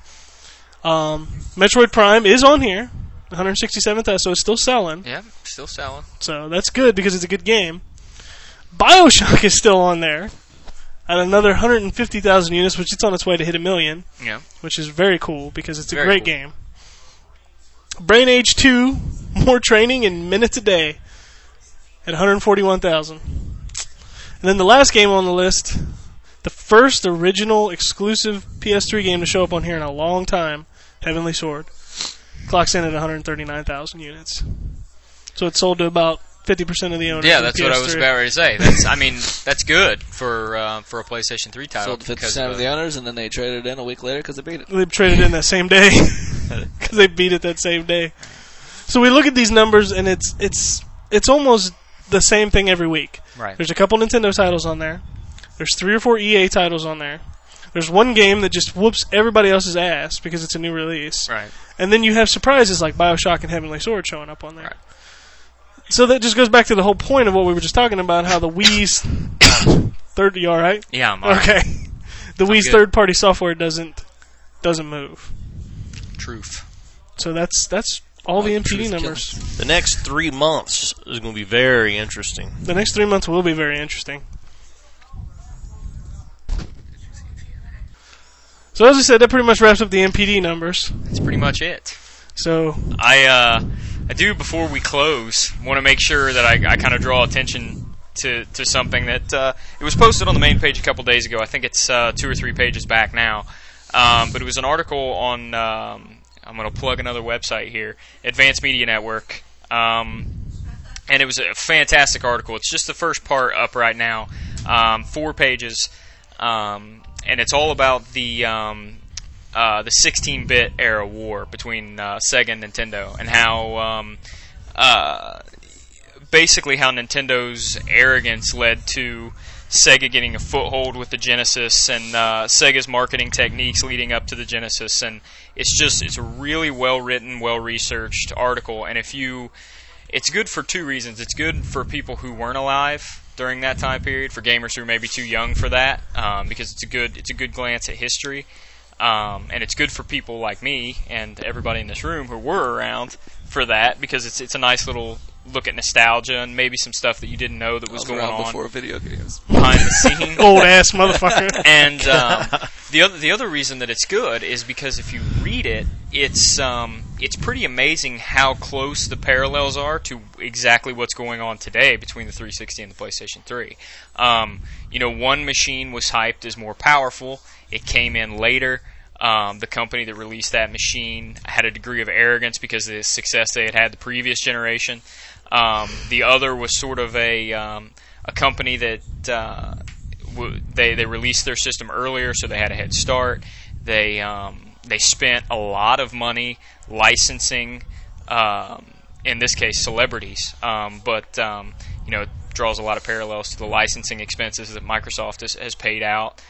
Metroid Prime is on here, 167,000, so it's still selling. Yeah, still selling. So that's good because it's a good game. BioShock is still on there at another 150,000 units, which it's on its way to hit 1 million. Yeah, which is very cool because it's a great game. Brain Age 2, more training in minutes a day at 141,000. And then the last game on the list, the first original exclusive PS3 game to show up on here in a long time, Heavenly Sword, clocks in at 139,000 units. So it sold to about 50% of the owners. Yeah, that's what I was about ready to say. That's good for a PlayStation 3 title. Sold to 50% of the owners, and then they traded in a week later because they beat it. They traded in that same day because they beat it that same day. So we look at these numbers, and it's almost the same thing every week. Right. There's a couple Nintendo titles on there. There's 3 or 4 EA titles on there. There's one game that just whoops everybody else's ass because it's a new release. Right. And then you have surprises like BioShock and Heavenly Sword showing up on there. Right. So that just goes back to the whole point of what we were just talking about, how the Wii's third. You all right? Yeah, I'm all right. Okay. The Wii's third-party software doesn't move. Truth. So that's all the NPD numbers. The next 3 months is going to be very interesting. The next 3 months will be very interesting. So as I said, that pretty much wraps up the NPD numbers. That's pretty much it. So I do, before we close, want to make sure that I kind of draw attention to something that it was posted on the main page a couple days ago. I think it's 2 or 3 pages back now. But it was an article on, I'm going to plug another website here, Advanced Media Network. And it was a fantastic article. It's just the first part up right now, 4 pages. And it's all about the 16-bit era war between Sega and Nintendo, and how basically how Nintendo's arrogance led to Sega getting a foothold with the Genesis, and Sega's marketing techniques leading up to the Genesis. And it's a really well-written, well-researched article. And it's good for 2 reasons. It's good for people who weren't alive during that time period, for gamers who are maybe too young for that, because it's a good glance at history. And it's good for people like me and everybody in this room who were around for that, because it's a nice little look at nostalgia and maybe some stuff that you didn't know that was going on before video games, behind the scenes. Old ass motherfucker. And the other reason that it's good is because if you read it, it's pretty amazing how close the parallels are to exactly what's going on today between the 360 and the PlayStation 3. One machine was hyped as more powerful. It came in later. The company that released that machine had a degree of arrogance because of the success they had the previous generation. The other was sort of a company that they released their system earlier, so they had a head start. They spent a lot of money licensing, in this case, celebrities. But it draws a lot of parallels to the licensing expenses that Microsoft has paid out.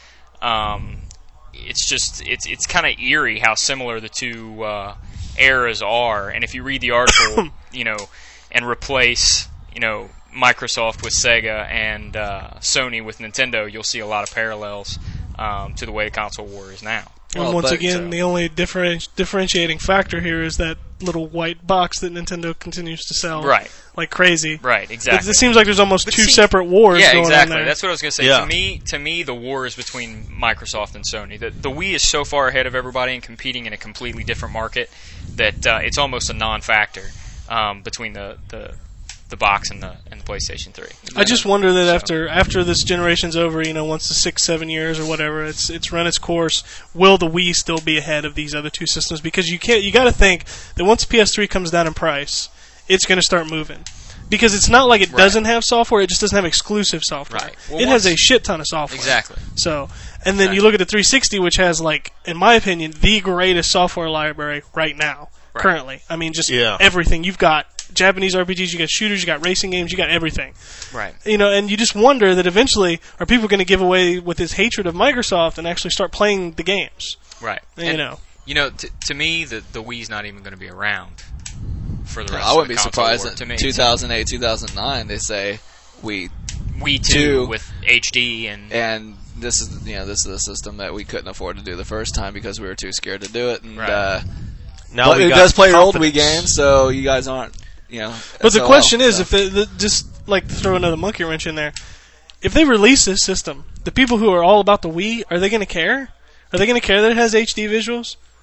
It's kind of eerie how similar the 2 eras are. And if you read the article, and replace, Microsoft with Sega and Sony with Nintendo, you'll see a lot of parallels to the way the console war is now. And once again, the only differentiating factor here is that little white box that Nintendo continues to sell like crazy. Right, exactly. It seems like there's almost 2 separate wars going exactly. on there. That's what I was going to say. Yeah. To me, the war is between Microsoft and Sony. The Wii is so far ahead of everybody and competing in a completely different market that it's almost a non-factor between the box and the PlayStation 3. I just wonder that after this generation's over, once the 6-7 years or whatever, it's run its course, will the Wii still be ahead of these other 2 systems? Because you got to think that once PS3 comes down in price, it's going to start moving. Because it's not like it doesn't have software; it just doesn't have exclusive software. Right. Well, it has a shit ton of software. Exactly. So, and then you look at the 360, which has, in my opinion, the greatest software library right now, currently. I mean, just everything. You've got Japanese RPGs, you got shooters, you got racing games, you got everything. Right. And you just wonder that eventually, are people going to give away with this hatred of Microsoft and actually start playing the games? Right. To me, the Wii's not even going to be around for the rest of the console war. I wouldn't be surprised in 2008, 2009, they say Wii 2 with HD and this is the system that we couldn't afford to do the first time because we were too scared to do it. And now it does play your old Wii games, so you guys aren't. But the question is, if just to throw another monkey wrench in there, if they release this system, the people who are all about the Wii, are they going to care? Are they going to care that it has HD visuals?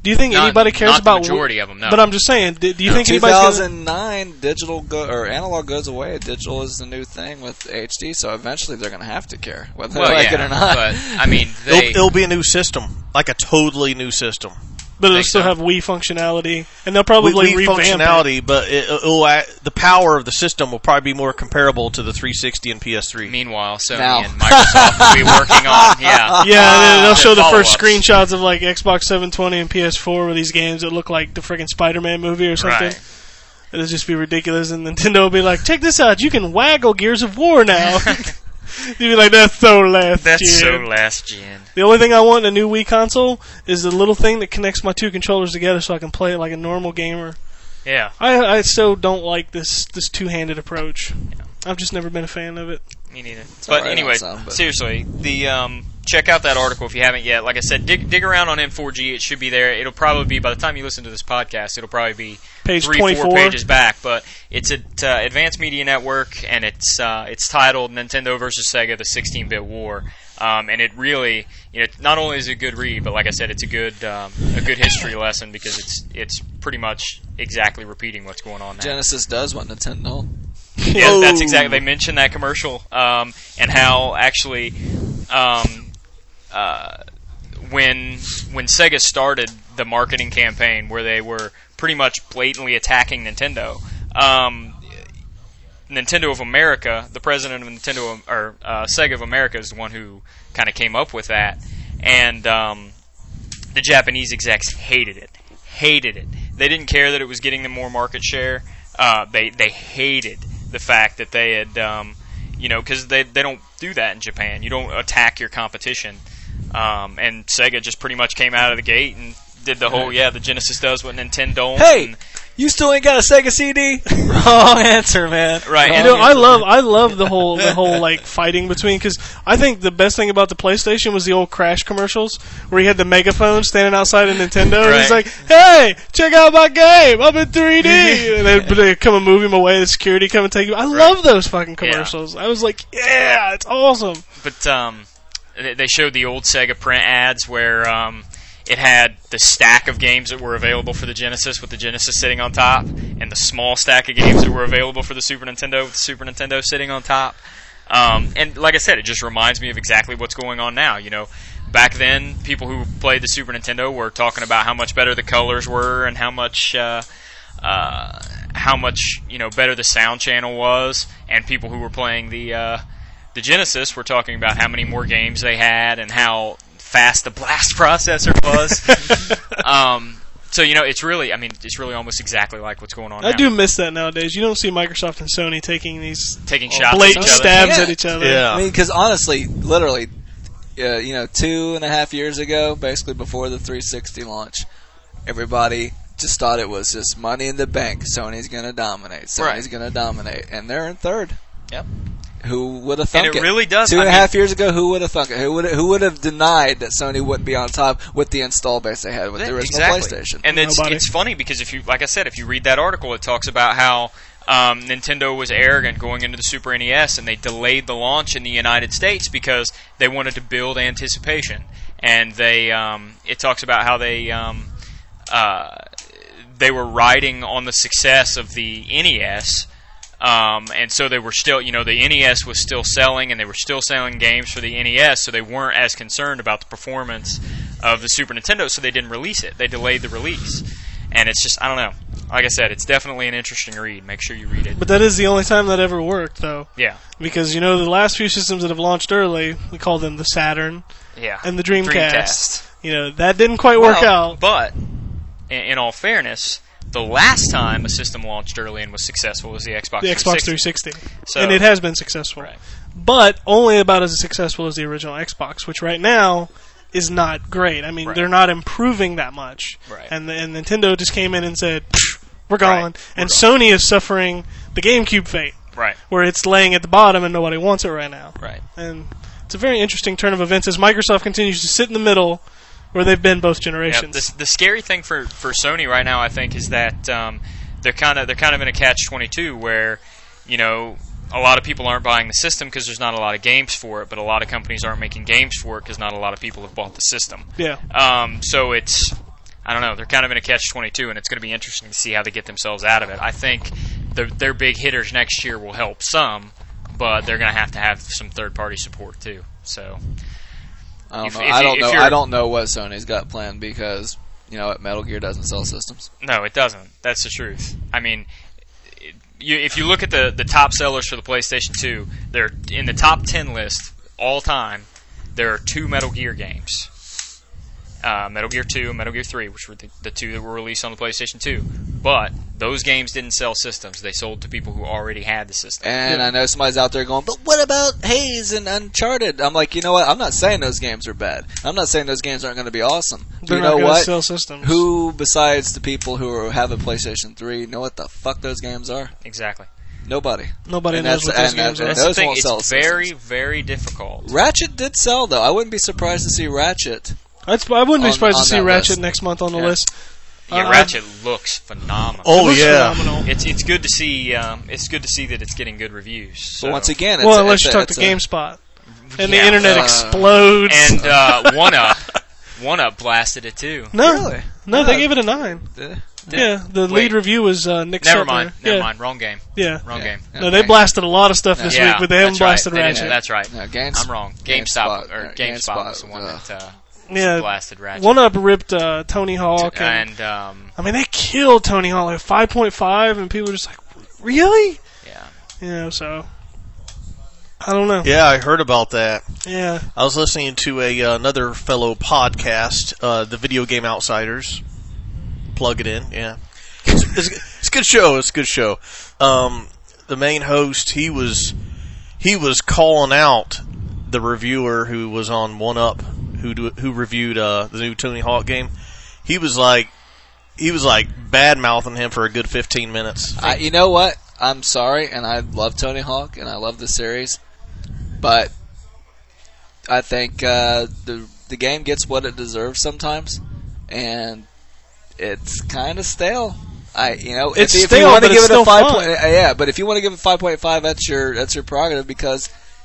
Do you think anybody cares not about the majority of them? No. But I'm just saying, do you think anybody's 2009 digital or analog goes away? Digital is the new thing with HD, so eventually they're going to have to care whether they like it or not. But I mean, it'll be a new system, like a totally new system. But it'll still have Wii functionality, and they'll probably Wii revamp functionality, it. but the power of the system will probably be more comparable to the 360 and PS3. Meanwhile, Sony and Microsoft will be working on, they'll show the first screenshots of like Xbox 720 and PS4 with these games that look like the freaking Spider-Man movie or something. Right. It'll just be ridiculous, and Nintendo will be like, check this out, you can waggle Gears of War now. You'd be like, that's so last gen. The only thing I want in a new Wii console is the little thing that connects my two controllers together so I can play it like a normal gamer. Yeah. I still don't like this two-handed approach. Yeah. I've just never been a fan of it. Me neither. But anyway, seriously, check out that article if you haven't yet. Like I said, dig around on N4G. It should be there. It'll probably be, by the time you listen to this podcast, it'll probably be page 3-4 pages back. But it's at Advanced Media Network, and it's titled Nintendo versus Sega: The 16-Bit War. And it really, not only is it a good read, but like I said, it's a good history lesson because it's pretty much exactly repeating what's going on now. Genesis does what Nintendo. Yeah, that's exactly. They mentioned that commercial, and how actually, when Sega started the marketing campaign, where they were pretty much blatantly attacking Nintendo, Nintendo of America, the president of Sega of America, is the one who kind of came up with that, and the Japanese execs hated it. They didn't care that it was getting them more market share. They hated the fact that they had, because they don't do that in Japan. You don't attack your competition. And Sega just pretty much came out of the gate and did the whole, the Genesis does what Nintendo don't. Hey, you still ain't got a Sega CD? Wrong answer, man. Right. I love the whole like fighting between, because I think the best thing about the PlayStation was the old Crash commercials where he had the megaphone standing outside of Nintendo and he's like, "Hey, check out my game! I'm in 3D!" And they come and move him away. The security come and take him. I love those fucking commercials. I was like, "Yeah, it's awesome." But they showed the old Sega print ads where it had the stack of games that were available for the Genesis with the Genesis sitting on top, and the small stack of games that were available for the Super Nintendo with the Super Nintendo sitting on top. And like I said, it just reminds me of exactly what's going on now. Back then, people who played the Super Nintendo were talking about how much better the colors were and how much better the sound channel was, and people who were playing the Genesis were talking about how many more games they had and how fast the blast processor was. So it's really almost exactly like what's going on now. I do miss that nowadays. You don't see Microsoft and Sony taking shots, blatant stabs at each other. Yeah. I mean, because honestly, literally, 2.5 years ago, basically before the 360 launch, everybody just thought it was just money in the bank. Sony's going to dominate. Sony's going to dominate, and they're in third. Yep. Who would have thunk it? And it really does. 2.5 years ago, who would have thunk it? Who would have denied that Sony wouldn't be on top with the install base they had with the original PlayStation? And it's funny because if you read that article, it talks about how Nintendo was arrogant going into the Super NES, and they delayed the launch in the United States because they wanted to build anticipation. And it talks about how they were riding on the success of the NES. And so they were still, the NES was still selling, and they were still selling games for the NES, so they weren't as concerned about the performance of the Super Nintendo, so they didn't release it. They delayed the release. And it's just, I don't know. Like I said, it's definitely an interesting read. Make sure you read it. But that is the only time that ever worked, though. Yeah. Because, the last few systems that have launched early, we call them the Saturn and the Dreamcast. That didn't quite work out. But, in all fairness, the last time a system launched early and was successful was the Xbox 360. The Xbox 360. And it has been successful. Right. But only about as successful as the original Xbox, which right now is not great. I mean, they're not improving that much. Right. And Nintendo just came in and said, we're gone. And Sony is suffering the GameCube fate. Right. Where it's laying at the bottom and nobody wants it right now. Right. And it's a very interesting turn of events as Microsoft continues to sit in the middle where they've been both generations. Yeah, the scary thing for Sony right now, I think, is that they're kind of in a catch-22 where, a lot of people aren't buying the system because there's not a lot of games for it, but a lot of companies aren't making games for it because not a lot of people have bought the system. Yeah. So it's I don't know. They're kind of in a catch-22, and it's going to be interesting to see how they get themselves out of it. I think their big hitters next year will help some, but they're going to have some third-party support too. So I don't know what Sony's got planned because Metal Gear doesn't sell systems. No, it doesn't. That's the truth. I mean, if you look at the top sellers for the PlayStation 2, they're in the top 10 list all time. There are 2 Metal Gear games. Metal Gear 2 and Metal Gear 3, which were the 2 that were released on the PlayStation 2. But those games didn't sell systems. They sold to people who already had the system. And I know somebody's out there going, but what about Haze and Uncharted? I'm like, you know what? I'm not saying those games are bad. I'm not saying those games aren't going to be awesome. They're you know not what? Sell systems. Who, besides the people who have a PlayStation 3, know what the fuck those games are? Exactly. Nobody knows what those games are. That's the thing. It's very, very difficult. Ratchet did sell, though. I wouldn't be surprised to see Ratchet. I wouldn't be surprised to see Ratchet next month on the list. Yeah, Ratchet looks phenomenal. Oh yeah, phenomenal. It's good to see. It's good to see that it's getting good reviews. So. But once again, unless you talk to GameSpot, and the internet explodes. And One Up blasted it too. No, they gave it a 9. Yeah, the lead review was Nick. Never mind. Wrong game. Yeah, wrong game. No, they blasted a lot of stuff this week, but they haven't blasted Ratchet. That's right. No, I'm wrong. GameSpot was the one that. Blasted Ratchet. One Up ripped Tony Hawk, and I mean they killed Tony Hawk like 5.5, and people were just like, really? Yeah. So I don't know. Yeah, I heard about that. Yeah, I was listening to another fellow podcast, the Video Game Outsiders. Plug it in. Yeah, it's a good show. It's a good show. The main host, he was calling out the reviewer who was on One Up. Who reviewed the new Tony Hawk game? He was like bad mouthing him for a good 15 minutes. You know what? I'm sorry, and I love Tony Hawk and I love the series, but I think the game gets what it deserves sometimes, and it's kind of stale. It's if stale, you want to but give it's it a still 5. fun. But if you want to give it 5.5, that's your prerogative because.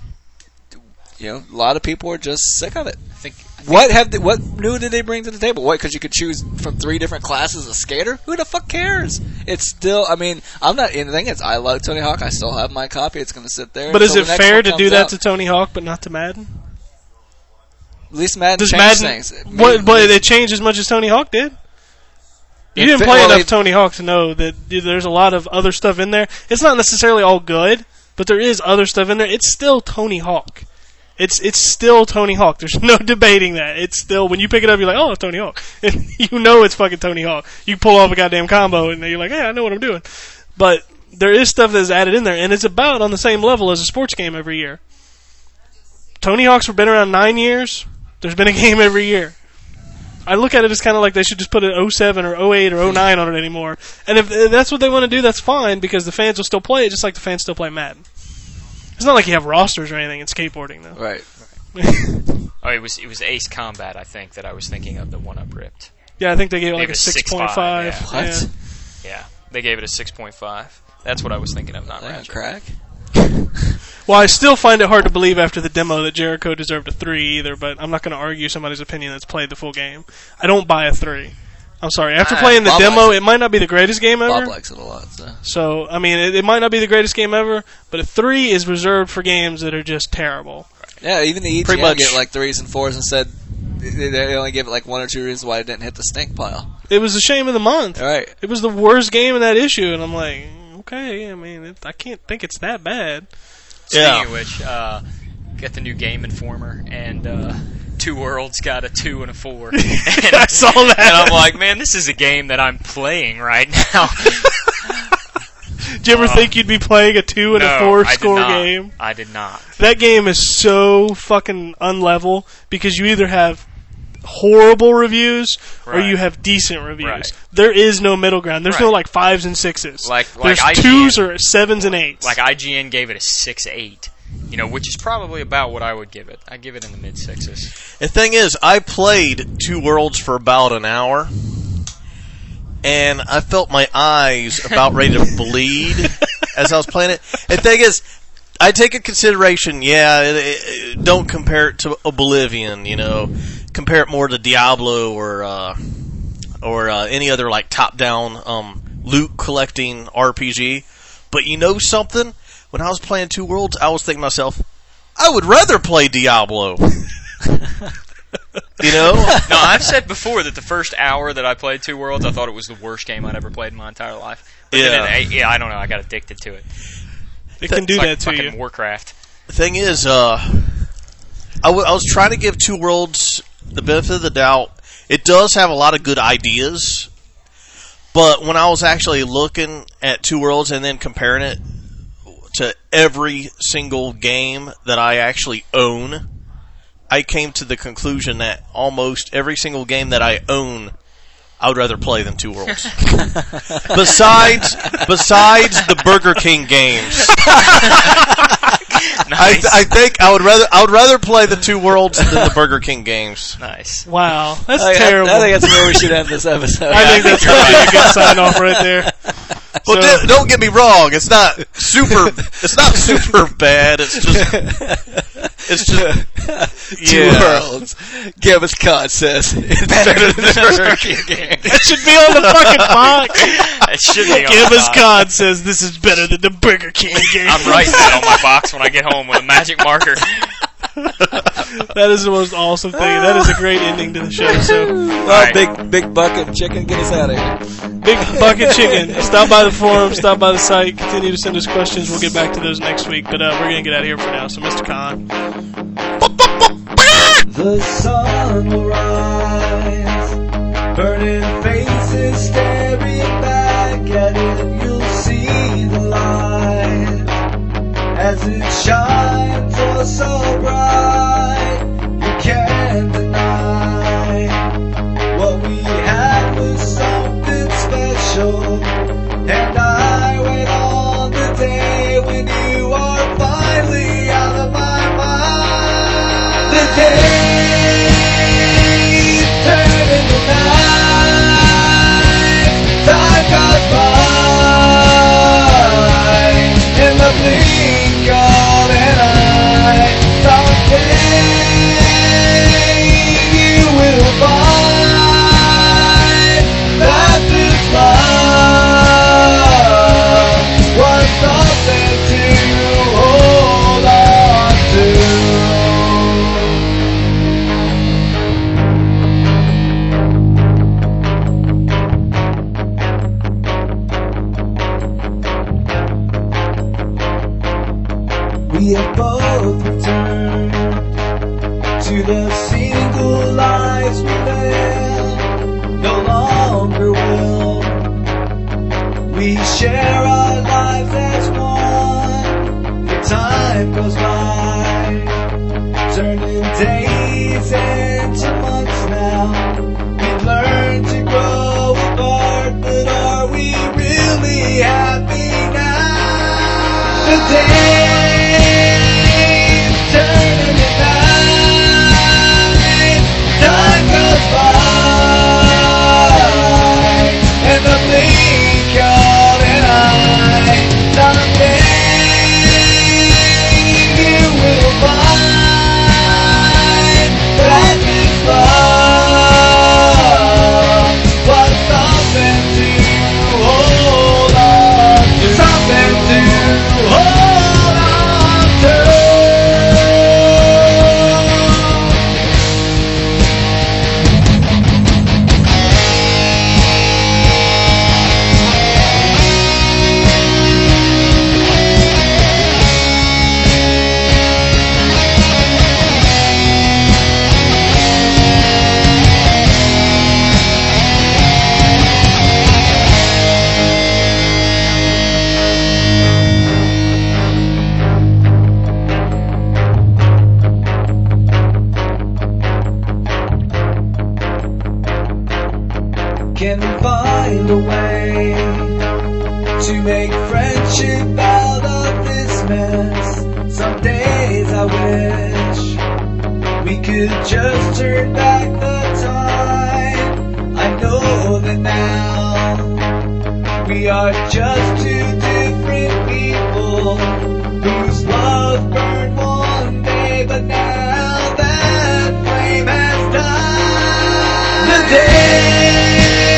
A lot of people are just sick of it. What new did they bring to the table? What? Because you could choose from 3 different classes of skater. Who the fuck cares? It's still. I mean, I'm not. And the thing is, I love Tony Hawk. I still have my copy. It's going to sit there. But is it fair to do that to Tony Hawk, but not to Madden? At least Madden changed things. But it changed as much as Tony Hawk did. You didn't play enough Tony Hawk to know that there's a lot of other stuff in there. It's not necessarily all good, but there is other stuff in there. It's still Tony Hawk. It's still Tony Hawk. There's no debating that. It's still, when you pick it up, you're like, oh, it's Tony Hawk. And you know it's fucking Tony Hawk. You pull off a goddamn combo, and you're like, hey, I know what I'm doing. But there is stuff that's added in there, and it's about on the same level as a sports game every year. Tony Hawk's been around 9 years. There's been a game every year. I look at it as kind of like they should just put an 07 or 08 or 09 on it anymore. And if that's what they want to do, that's fine, because the fans will still play it just like the fans still play Madden. It's not like you have rosters or anything in skateboarding, though. Right. It was Ace Combat, I think, that I was thinking of, the One Up ripped. Yeah, I think they gave it like a 6.5. Yeah. What? Yeah, they gave it a 6.5. That's what I was thinking of, not Ratchet. Crack? Well, I still find it hard to believe after the demo that Jericho deserved a 3 either, but I'm not going to argue somebody's opinion that's played the full game. I don't buy a 3. I'm sorry. After playing the demo, it might not be the greatest game ever. Bob likes it a lot. So I mean, it might not be the greatest game ever, but a 3 is reserved for games that are just terrible. Yeah, even the EGM get like 3s and 4s and said they only gave it like 1 or 2 reasons why it didn't hit the stink pile. It was the shame of the month. All right. It was the worst game in that issue, and I'm like, okay, I mean, I can't think it's that bad. Speaking of which, got the new Game Informer, and Two Worlds got a 2 and a 4. And I saw that. And I'm like, man, this is a game that I'm playing right now. Did you ever think you'd be playing a 2 and a 4 score game? I did not. That game is so fucking unlevel because you either have horrible reviews or you have decent reviews. Right. There is no middle ground. There's no like 5s and 6s. There's IGN, 2s or 7s and 8s. Like IGN gave it a 6.8. Which is probably about what I would give it. I give it in the mid-6s. The thing is, I played Two Worlds for about an hour, and I felt my eyes about ready to bleed as I was playing it. The thing is, I take into consideration, don't compare it to Oblivion, compare it more to Diablo or, I or any other like top-down loot collecting RPG. But you know something? When I was playing Two Worlds, I was thinking to myself, I would rather play Diablo. You know? No, I've said before that the first hour that I played Two Worlds, I thought it was the worst game I'd ever played in my entire life. But then I don't know. I got addicted to it. It can do that to you. Fucking Warcraft. The thing is, I was trying to give Two Worlds the benefit of the doubt. It does have a lot of good ideas, but when I was actually looking at Two Worlds and then comparing it to every single game that I actually own, I came to the conclusion that almost every single game that I own, I would rather play than Two Worlds. Besides the Burger King games. Nice. I think I would rather play the Two Worlds than the Burger King games. Nice. Wow, that's terrible. I think that's where we should end this episode. I think that's probably a good sign off right there. Well, don't get me wrong. It's not super bad. It's just Two Worlds. Gambus Con says it's better than the Burger King game. That should be on the fucking box. It should be on Gambus the Con says this is better than the Burger King game. I'm writing that on my box when I get home with a magic marker. That is the most awesome thing. That is a great ending to the show. So, Well, big bucket chicken, get us out of here. Big Bucket Chicken. Stop by the forum. Stop by the site. Continue to send us questions. We'll get back to those next week. But we're going to get out of here for now. So, Mr. Khan. The sun will rise, burning faces staring back at it. You'll see the light as it shines oh so bright. You can't deny what we had was something special, and I wait on the day when you are finally out of my mind. The days turn into night, time goes by in the blink of an eye. Someday you will find that this love was something to hold on to. We have both returned to the single lives we led, no longer will we share our lives as one. The time goes by, turning days into months now. We've learned to grow apart, but are we really happy now? The days turn into night, time goes by, and the blink of an eye. Someday you will find that this love was something to hold on to, something to hold on to. Can we find a way to make friendship out of this mess? Some days I wish we could just turn back the time. I know that now we are just two different people whose love burned one day, but now that flame has died. The day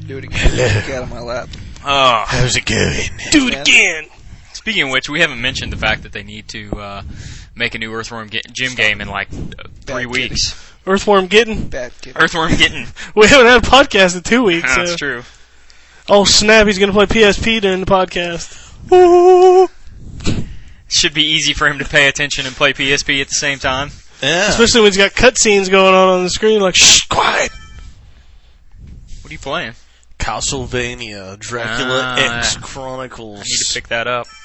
Do it again. Get on my lap. Oh, how's it going? Do it again. Speaking of which, we haven't mentioned the fact that they need to make a new Earthworm gym game in like 3 weeks. Earthworm getting? Bad kid. Earthworm getting. We haven't had a podcast in 2 weeks. That's true. Oh, snap, he's going to play PSP during the podcast. Should be easy for him to pay attention and play PSP at the same time. Yeah. Especially when he's got cutscenes going on the screen, like, shh, quiet. What are you playing? Castlevania, Dracula X Chronicles. I need to pick that up.